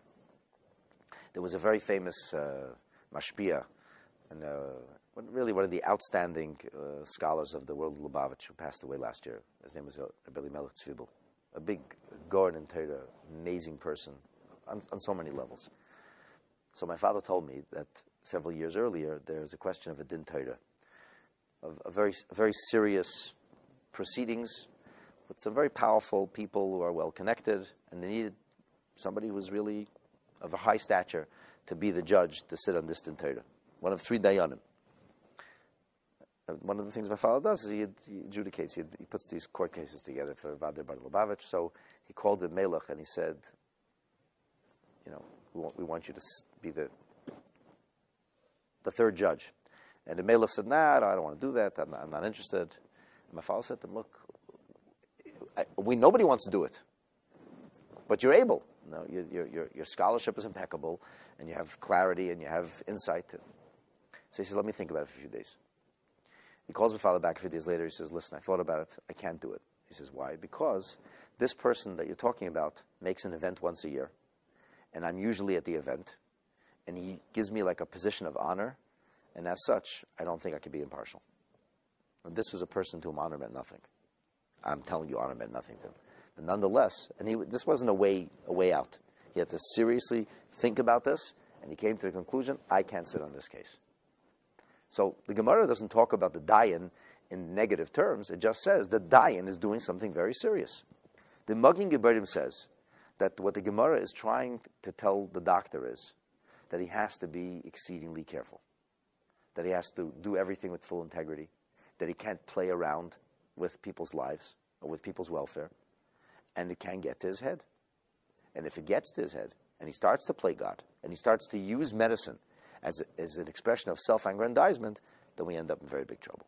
There was a very famous uh, mashpia, and uh, really one of the outstanding uh, scholars of the world, Lubavitch, who passed away last year. His name was Rabbi Melech Tzvibel, a big Goren and Torah, amazing person on, on so many levels. So my father told me that several years earlier, there's a question of a din Torah, of a very, very serious proceedings with some very powerful people who are well connected, and they needed somebody who was really of a high stature to be the judge to sit on this din Torah, one of three dayanim. One of the things my father does is he, he adjudicates, he, he puts these court cases together for Vadir Bar Lubavitch. So he called the Melech and he said, you know, we want, we want you to be the the third judge. And the Melech said, nah, I don't want to do that. I'm not, I'm not interested. And my father said to him, look, I, we nobody wants to do it, but you're able. No, your, your, your, your scholarship is impeccable, and you have clarity, and you have insight. So he says, let me think about it for a few days. He calls my father back a few days later. He says, listen, I thought about it. I can't do it. He says, why? Because this person that you're talking about makes an event once a year, and I'm usually at the event, and he gives me like a position of honor, and as such, I don't think I can be impartial. And this was a person to whom honor meant nothing. I'm telling you, honor meant nothing to him. But nonetheless, and he, this wasn't a way, a way out. He had to seriously think about this, and he came to the conclusion, I can't sit on this case. So the Gemara doesn't talk about the Dayan in negative terms. It just says the Dayan is doing something very serious. The Magin Geberim says that what the Gemara is trying to tell the doctor is that he has to be exceedingly careful, that he has to do everything with full integrity, that he can't play around with people's lives or with people's welfare, and it can get to his head. And if it gets to his head, and he starts to play God, and he starts to use medicine as, a, as an expression of self-aggrandizement, then we end up in very big trouble.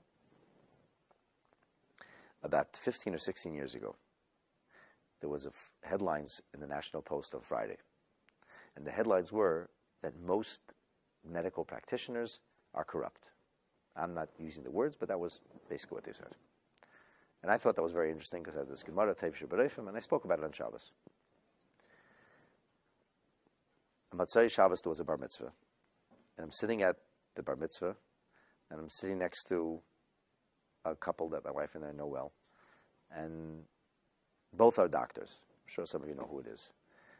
About fifteen or sixteen years ago, there was a f- headlines in the National Post on Friday. And the headlines were that most medical practitioners are corrupt. I'm not using the words, but that was basically what they said. And I thought that was very interesting because I had this Gemara, Tev Shabbatim, and I spoke about it on Shabbos. On Motzei Shabbos, there was a bar mitzvah. And I'm sitting at the bar mitzvah, and I'm sitting next to a couple that my wife and I know well. And both are doctors. I'm sure some of you know who it is.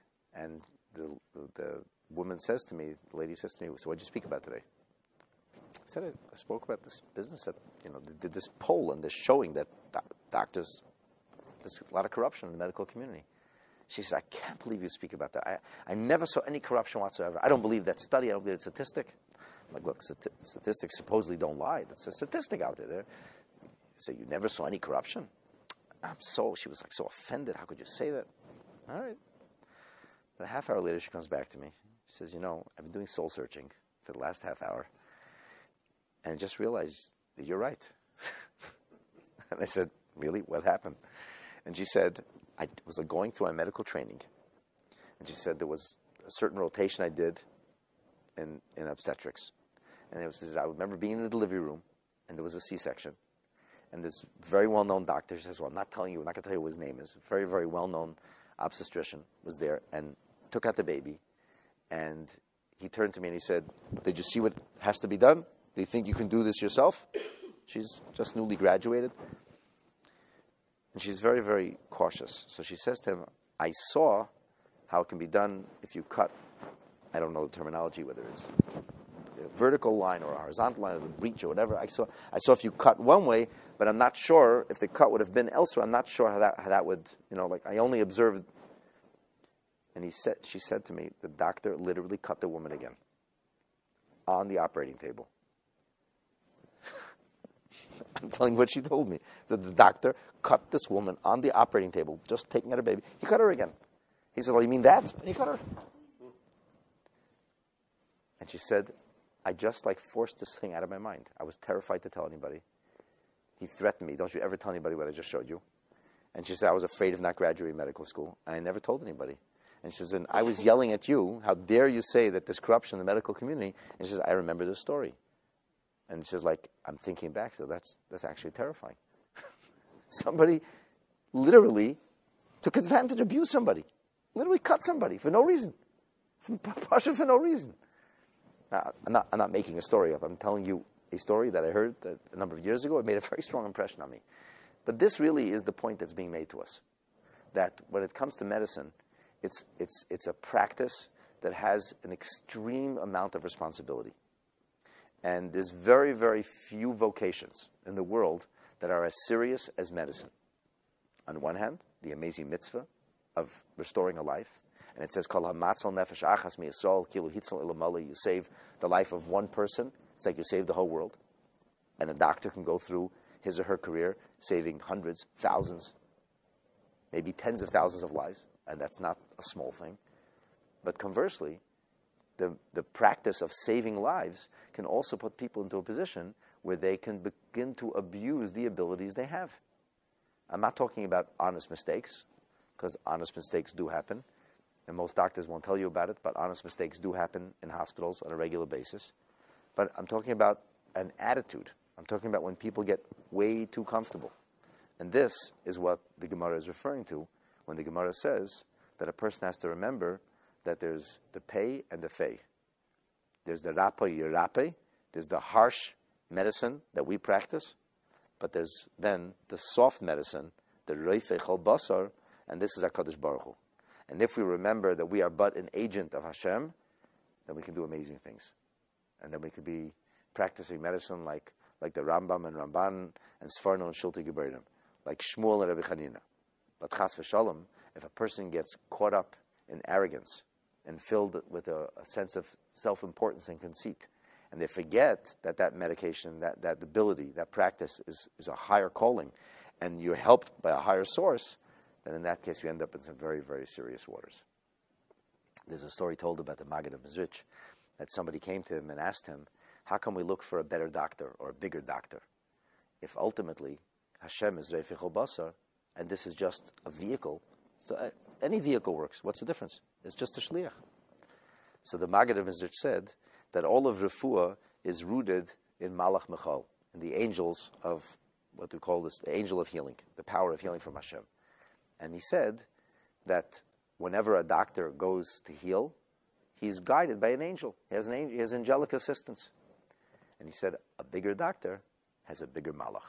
And the, the, the woman says to me, the lady says to me, so what did you speak about today? I said I, I spoke about this business that, you know, they did this poll and this showing that doc- doctors, there's a lot of corruption in the medical community. She said, I can't believe you speak about that. I, I never saw any corruption whatsoever. I don't believe that study. I don't believe it's statistic. I'm like, look, stati- statistics supposedly don't lie. It's a statistic out there. There. So you never saw any corruption? I'm so, she was like so offended. How could you say that? All right. But a half hour later, she comes back to me. She says, you know, I've been doing soul searching for the last half hour, and I just realized that you're right. And I said, really? What happened? And she said, I was going through my medical training, and she said there was a certain rotation I did in, in obstetrics. And it was, I remember being in the delivery room, and there was a C-section. And this very well-known doctor, she says, well, I'm not telling you, I'm not going to tell you what his name is, very, very well-known obstetrician was there and took out the baby. And he turned to me and he said, did you see what has to be done? Do you think you can do this yourself? She's just newly graduated. And she's very, very cautious. So she says to him, I saw how it can be done if you cut, I don't know the terminology, whether it's a vertical line or a horizontal line or the breach or whatever. I saw I saw if you cut one way, but I'm not sure if the cut would have been elsewhere. I'm not sure how that how that would, you know, like I only observed. And he said, she said to me, the doctor literally cut the woman again on the operating table. I'm telling you what she told me. That the doctor cut this woman on the operating table, just taking out her baby. He cut her again. He said, well, you mean that? And he cut her. And she said, I just like forced this thing out of my mind. I was terrified to tell anybody. He threatened me, don't you ever tell anybody what I just showed you. And she said, I was afraid of not graduating medical school. And I never told anybody. And she says, and I was yelling at you, how dare you say that there's corruption in the medical community? And she says, I remember this story. And she says, like, I'm thinking back, so that's that's actually terrifying. Somebody literally took advantage, abused somebody. Literally cut somebody for no reason. From Pasha for no reason. Now, I'm not, I'm not making a story up. I'm telling you a story that I heard that a number of years ago. It made a very strong impression on me. But this really is the point that's being made to us. That when it comes to medicine, it's it's it's a practice that has an extreme amount of responsibility. And there's very, very few vocations in the world that are as serious as medicine. On one hand, the amazing mitzvah of restoring a life. And it says, Kol hamatzal nefesh achas miyisrael kilu hitzal ilamala. You save the life of one person. It's like you save the whole world. And a doctor can go through his or her career saving hundreds, thousands, maybe tens of thousands of lives. And that's not a small thing. But conversely, the, the practice of saving lives can also put people into a position where they can begin to abuse the abilities they have. I'm not talking about honest mistakes, because honest mistakes do happen. And most doctors won't tell you about it, but honest mistakes do happen in hospitals on a regular basis. But I'm talking about an attitude. I'm talking about when people get way too comfortable. And this is what the Gemara is referring to when the Gemara says that a person has to remember that there's the pay and the fei. There's the rapa yirape, there's the harsh medicine that we practice, but there's then the soft medicine, the reifei chol basar, and this is HaKadosh Baruch Hu. And if we remember that we are but an agent of Hashem, then we can do amazing things. And then we could be practicing medicine like, like the Rambam and Ramban and Sforno and Shulti Geberdim, like Shmuel and Rabbi Chanina. But chas v'shalom, if a person gets caught up in arrogance and filled with a, a sense of self-importance and conceit, and they forget that that medication, that, that ability, that practice is, is a higher calling, and you're helped by a higher source, then in that case you end up in some very, very serious waters. There's a story told about the Maggid of Mezrich, that somebody came to him and asked him, how can we look for a better doctor or a bigger doctor if ultimately Hashem is Reifei Chol Basar, and this is just a vehicle? So uh, any vehicle works. What's the difference? It's just a shliach. So the Maggid of Mezrich said that all of refuah is rooted in Malach Michal, in the angels of what we call this, the angel of healing, the power of healing from Hashem. And he said that whenever a doctor goes to heal, he's guided by an angel. He has an angel, he has angelic assistance. And he said a bigger doctor has a bigger malach.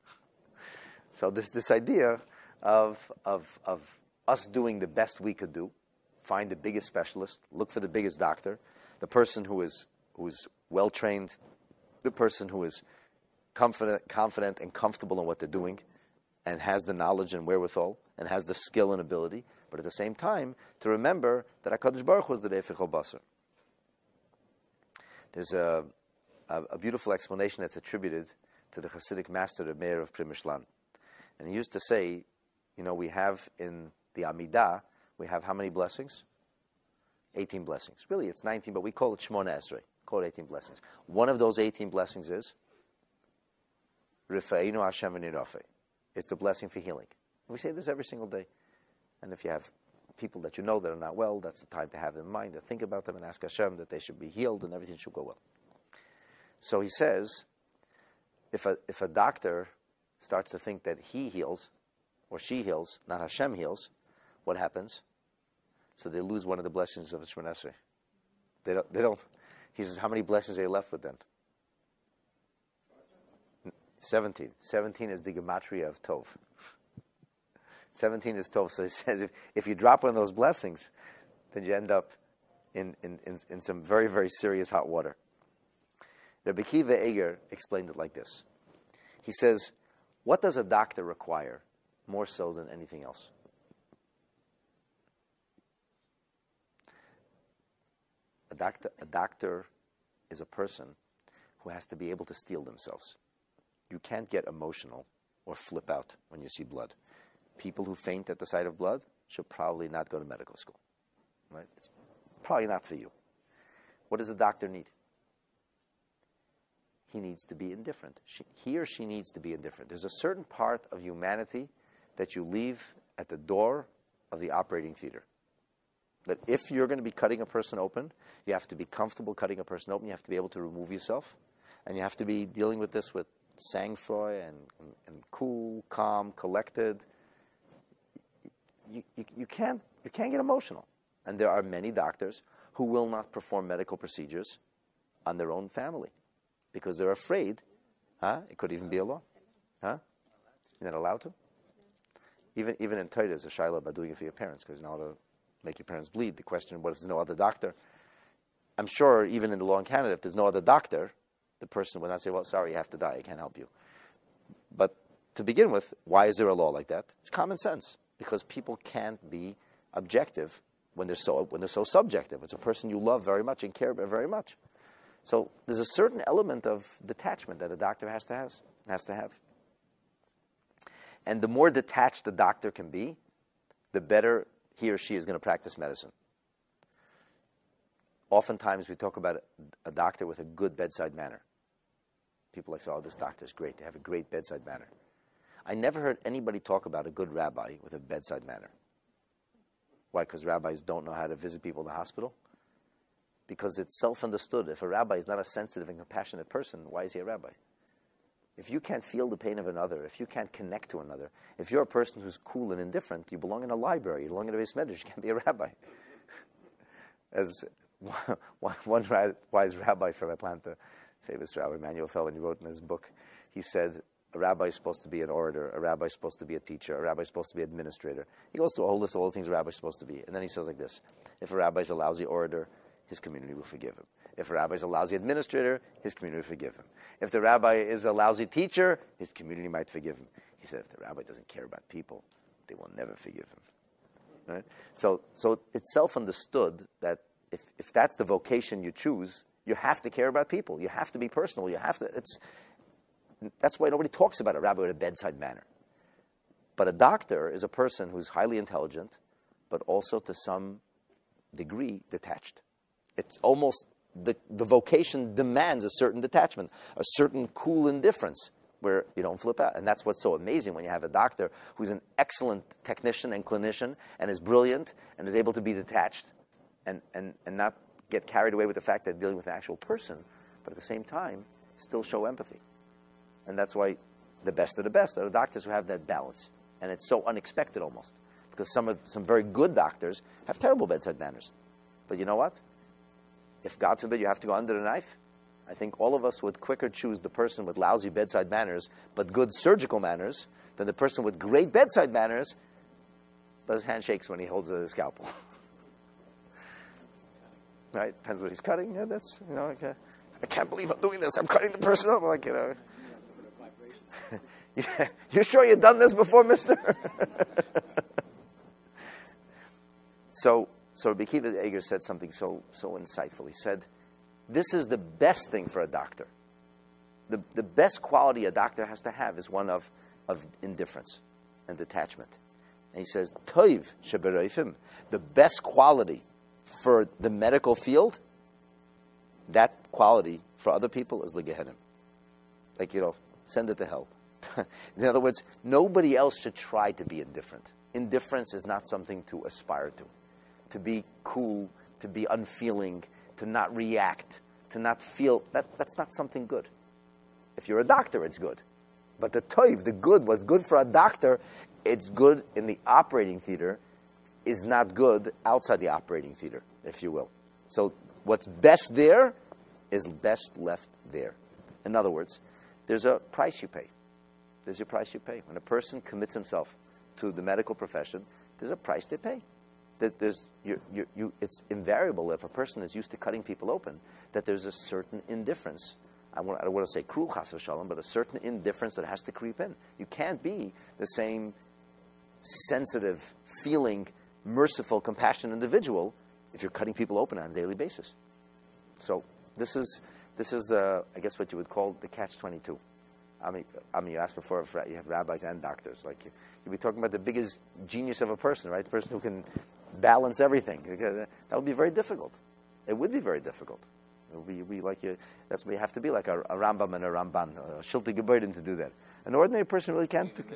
So this this idea of of of us doing the best we could do, find the biggest specialist, look for the biggest doctor, the person who is who is well trained, the person who is confident, confident and comfortable in what they're doing, and has the knowledge and wherewithal, and has the skill and ability, but at the same time, to remember that HaKadosh Baruch Hu is the Re'eh Chol Basar. There's a, a, a beautiful explanation that's attributed to the Hasidic master, the Meir of Primishlan. And he used to say, you know, we have in the Amidah, we have how many blessings? eighteen blessings. Really, it's nineteen, but we call it Shmona Esrei. Call it eighteen blessings. One of those eighteen blessings is Rifa'inu Hashem v'nirafei. It's the blessing for healing. We say this every single day. And if you have people that you know that are not well, that's the time to have them in mind, to think about them and ask Hashem that they should be healed and everything should go well. So he says, if a, if a doctor starts to think that he heals, or she heals, not Hashem heals, what happens? So they lose one of the blessings of the Shemona Esrei. They don't, they don't. He says, how many blessings are you left with then? seventeen. seventeen is the gematria of Tov. seventeen is Tov. So he says, if, if you drop one of those blessings, then you end up in, in, in, in some very, very serious hot water. Rabbi Akiva Eger explained it like this. He says, what does a doctor require more so than anything else? A doctor, a doctor is a person who has to be able to steel themselves. You can't get emotional or flip out when you see blood. People who faint at the sight of blood should probably not go to medical school. Right? It's probably not for you. What does a doctor need? He needs to be indifferent. She, he or she needs to be indifferent. There's a certain part of humanity that you leave at the door of the operating theater. That if you're going to be cutting a person open, you have to be comfortable cutting a person open. You have to be able to remove yourself. And you have to be dealing with this with sang-froid and, and, and cool, calm, collected. You, you, you, can't, you can't get emotional. And there are many doctors who will not perform medical procedures on their own family because they're afraid. Huh? It could even be a law. Huh? You're not allowed to? Even, even in Torah, there's a shaila about doing it for your parents because you're not allowed to make your parents bleed. The question, what if there's no other doctor? I'm sure even in the law in Canada, if there's no other doctor, the person would not say, well, sorry, you have to die. I can't help you. But to begin with, why is there a law like that? It's common sense. Because people can't be objective when they're so when they're so subjective. It's a person you love very much and care about very much. So there's a certain element of detachment that a doctor has to has, has to have. And the more detached the doctor can be, the better he or she is going to practice medicine. Oftentimes we talk about a doctor with a good bedside manner. People like say, oh, this doctor is great. They have a great bedside manner. I never heard anybody talk about a good rabbi with a bedside manner. Why? Because rabbis don't know how to visit people in the hospital? Because it's self-understood. If a rabbi is not a sensitive and compassionate person, why is he a rabbi? If you can't feel the pain of another, if you can't connect to another, if you're a person who's cool and indifferent, you belong in a library, you belong in a base medrash, you can't be a rabbi. As one, one wise rabbi from Atlanta, famous Rabbi Emanuel Feldman, he wrote in his book, he said, a rabbi is supposed to be an orator, a rabbi is supposed to be a teacher, a rabbi is supposed to be an administrator. He goes through a whole list of all the things a rabbi is supposed to be. And then he says like this, if a rabbi is a lousy orator, his community will forgive him. If a rabbi is a lousy administrator, his community will forgive him. If the rabbi is a lousy teacher, his community might forgive him. He said, if the rabbi doesn't care about people, they will never forgive him. Right? So, so it's self-understood that if, if that's the vocation you choose, you have to care about people. You have to be personal. You have to. It's that's why nobody talks about a rabbi with a bedside manner. But a doctor is a person who's highly intelligent, but also to some degree detached. It's almost the the vocation demands a certain detachment, a certain cool indifference where you don't flip out. And that's what's so amazing when you have a doctor who's an excellent technician and clinician and is brilliant and is able to be detached and, and, and not get carried away with the fact that they're dealing with an actual person, but at the same time, still show empathy. And that's why the best of the best are the doctors who have that balance. And it's so unexpected almost. Because some of, some very good doctors have terrible bedside manners. But you know what? If, God forbid, you have to go under the knife, I think all of us would quicker choose the person with lousy bedside manners but good surgical manners than the person with great bedside manners but his hand shakes when he holds a scalpel. Right? Depends what he's cutting. Yeah, that's, you know, okay. I can't believe I'm doing this. I'm cutting the person up. I'm like, you know. Yeah, you sure you've done this before, mister? so, so Rabbi Akiva Eger said something so, so insightful. He said, this is the best thing for a doctor. The, the best quality a doctor has to have is one of, of indifference and detachment. And he says, Toiv shebereifim, the best quality for the medical field, that quality for other people is legehenim. Like, you know, send it to hell. In other words, nobody else should try to be indifferent. Indifference is not something to aspire to. To be cool, to be unfeeling, to not react, to not feel, that, that's not something good. If you're a doctor, it's good. But the toiv, the good, what's good for a doctor, it's good in the operating theater, is not good outside the operating theater, if you will. So what's best there is best left there. In other words, there's a price you pay. There's a price you pay. When a person commits himself to the medical profession, there's a price they pay. There's, you're, you're, you, it's invariable if a person is used to cutting people open, that there's a certain indifference. I, want, I don't want to say cruel, chas v'shalom, but a certain indifference that has to creep in. You can't be the same sensitive, feeling, merciful, compassionate individual if you're cutting people open on a daily basis. So this is, this is uh, I guess, what you would call the catch twenty-two. I mean, I mean, you asked before if you have rabbis and doctors. Like you, you'd be talking about the biggest genius of a person, right? The person who can balance everything. That would be very difficult. It would be very difficult. It would be, be like you. That's what you have to be, like a, a Rambam and a Ramban, a Shilti Gebeirdim to do that. An ordinary person really can't. Do,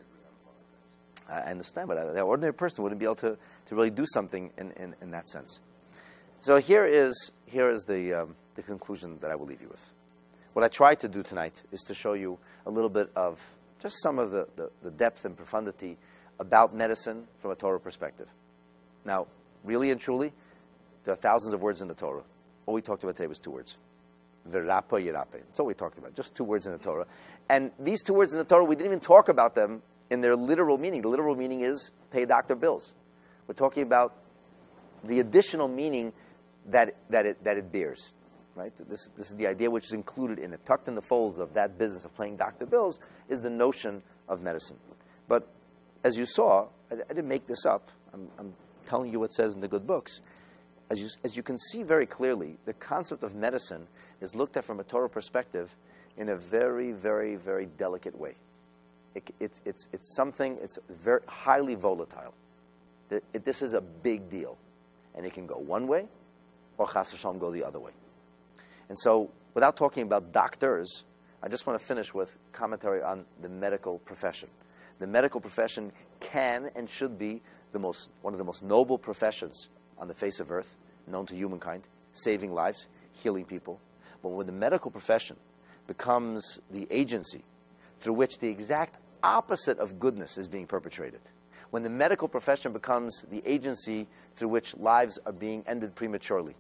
I understand, but an ordinary person wouldn't be able to, to really do something in, in, in that sense. So here is here is the um, the conclusion that I will leave you with. What I tried to do tonight is to show you a little bit of just some of the, the, the depth and profundity about medicine from a Torah perspective. Now, really and truly, there are thousands of words in the Torah. All we talked about today was two words. V'rapa yirape. That's all we talked about, just two words in the Torah. And these two words in the Torah, we didn't even talk about them in their literal meaning. The literal meaning is pay doctor bills. We're talking about the additional meaning that, that, it, that it bears. Right? This, this is the idea which is included in it. Tucked in the folds of that business of paying doctor bills is the notion of medicine. But as you saw, I, I didn't make this up. I'm, I'm telling you what it says in the good books. As you, as you can see very clearly, the concept of medicine is looked at from a Torah perspective in a very, very, very delicate way. It, it, it's, it's something, it's very highly volatile. It, it, this is a big deal. And it can go one way, or chas v'shalom go the other way. And so, without talking about doctors, I just want to finish with commentary on the medical profession. The medical profession can and should be the most, one of the most noble professions on the face of earth, known to humankind, saving lives, healing people. But when the medical profession becomes the agency through which the exact opposite of goodness is being perpetrated, when the medical profession becomes the agency through which lives are being ended prematurely,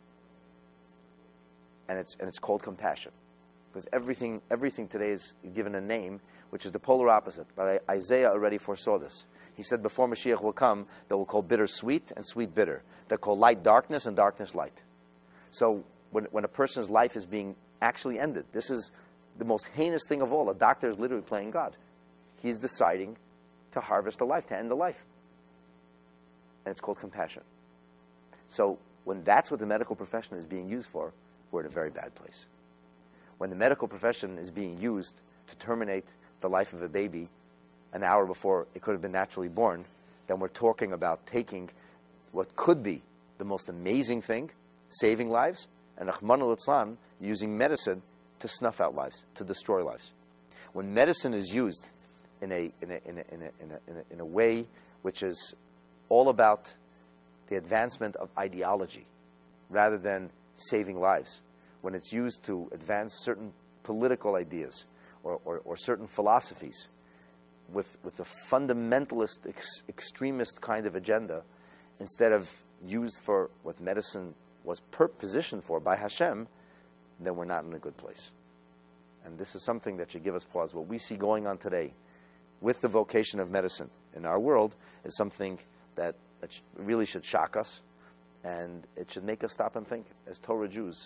and it's and it's called compassion, because everything everything today is given a name which is the polar opposite. But Isaiah already foresaw this. He said before Mashiach will come, they will call bitter sweet and sweet bitter. They'll call light darkness and darkness light. So when when a person's life is being actually ended, this is the most heinous thing of all. A doctor is literally playing God. He's deciding to harvest a life, to end a life, and it's called compassion. So when that's what the medical profession is being used for, we're in a very bad place. When the medical profession is being used to terminate the life of a baby an hour before it could have been naturally born, then we're talking about taking what could be the most amazing thing, saving lives, and Rahman al-Islam using medicine to snuff out lives, to destroy lives. When medicine is used in a, in a, in a, in a, in a, in a, in a way which is all about the advancement of ideology rather than saving lives, when it's used to advance certain political ideas or, or, or certain philosophies with, with a fundamentalist, ex- extremist kind of agenda, instead of used for what medicine was per- positioned for by Hashem, then we're not in a good place. And this is something that should give us pause. What we see going on today with the vocation of medicine in our world is something that, that sh- really should shock us, and it should make us stop and think. As Torah Jews,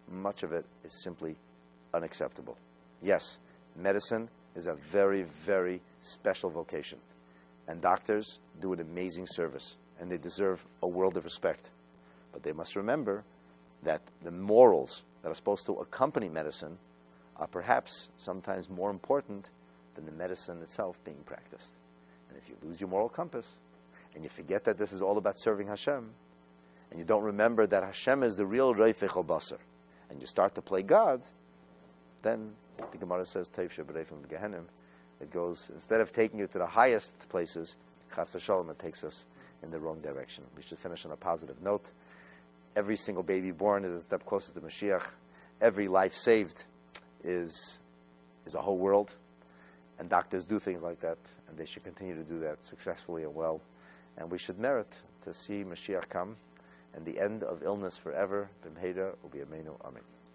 much of it is simply unacceptable. Yes, medicine is a very, very special vocation. And doctors do an amazing service, and they deserve a world of respect. But they must remember that the morals that are supposed to accompany medicine are perhaps sometimes more important than the medicine itself being practiced. And if you lose your moral compass, and you forget that this is all about serving Hashem, and you don't remember that Hashem is the real Reifei Chol Basar, and you start to play God, then the Gemara says, Teiv Shebereifim Gehenim, it goes, instead of taking you to the highest places, Chas v'Shalom, it takes us in the wrong direction. We should finish on a positive note. Every single baby born is a step closer to Mashiach. Every life saved is, is a whole world. And doctors do things like that, and they should continue to do that successfully and well. And we should merit to see Mashiach come, and the end of illness forever. B'mheira u'b'yameinu. Amen.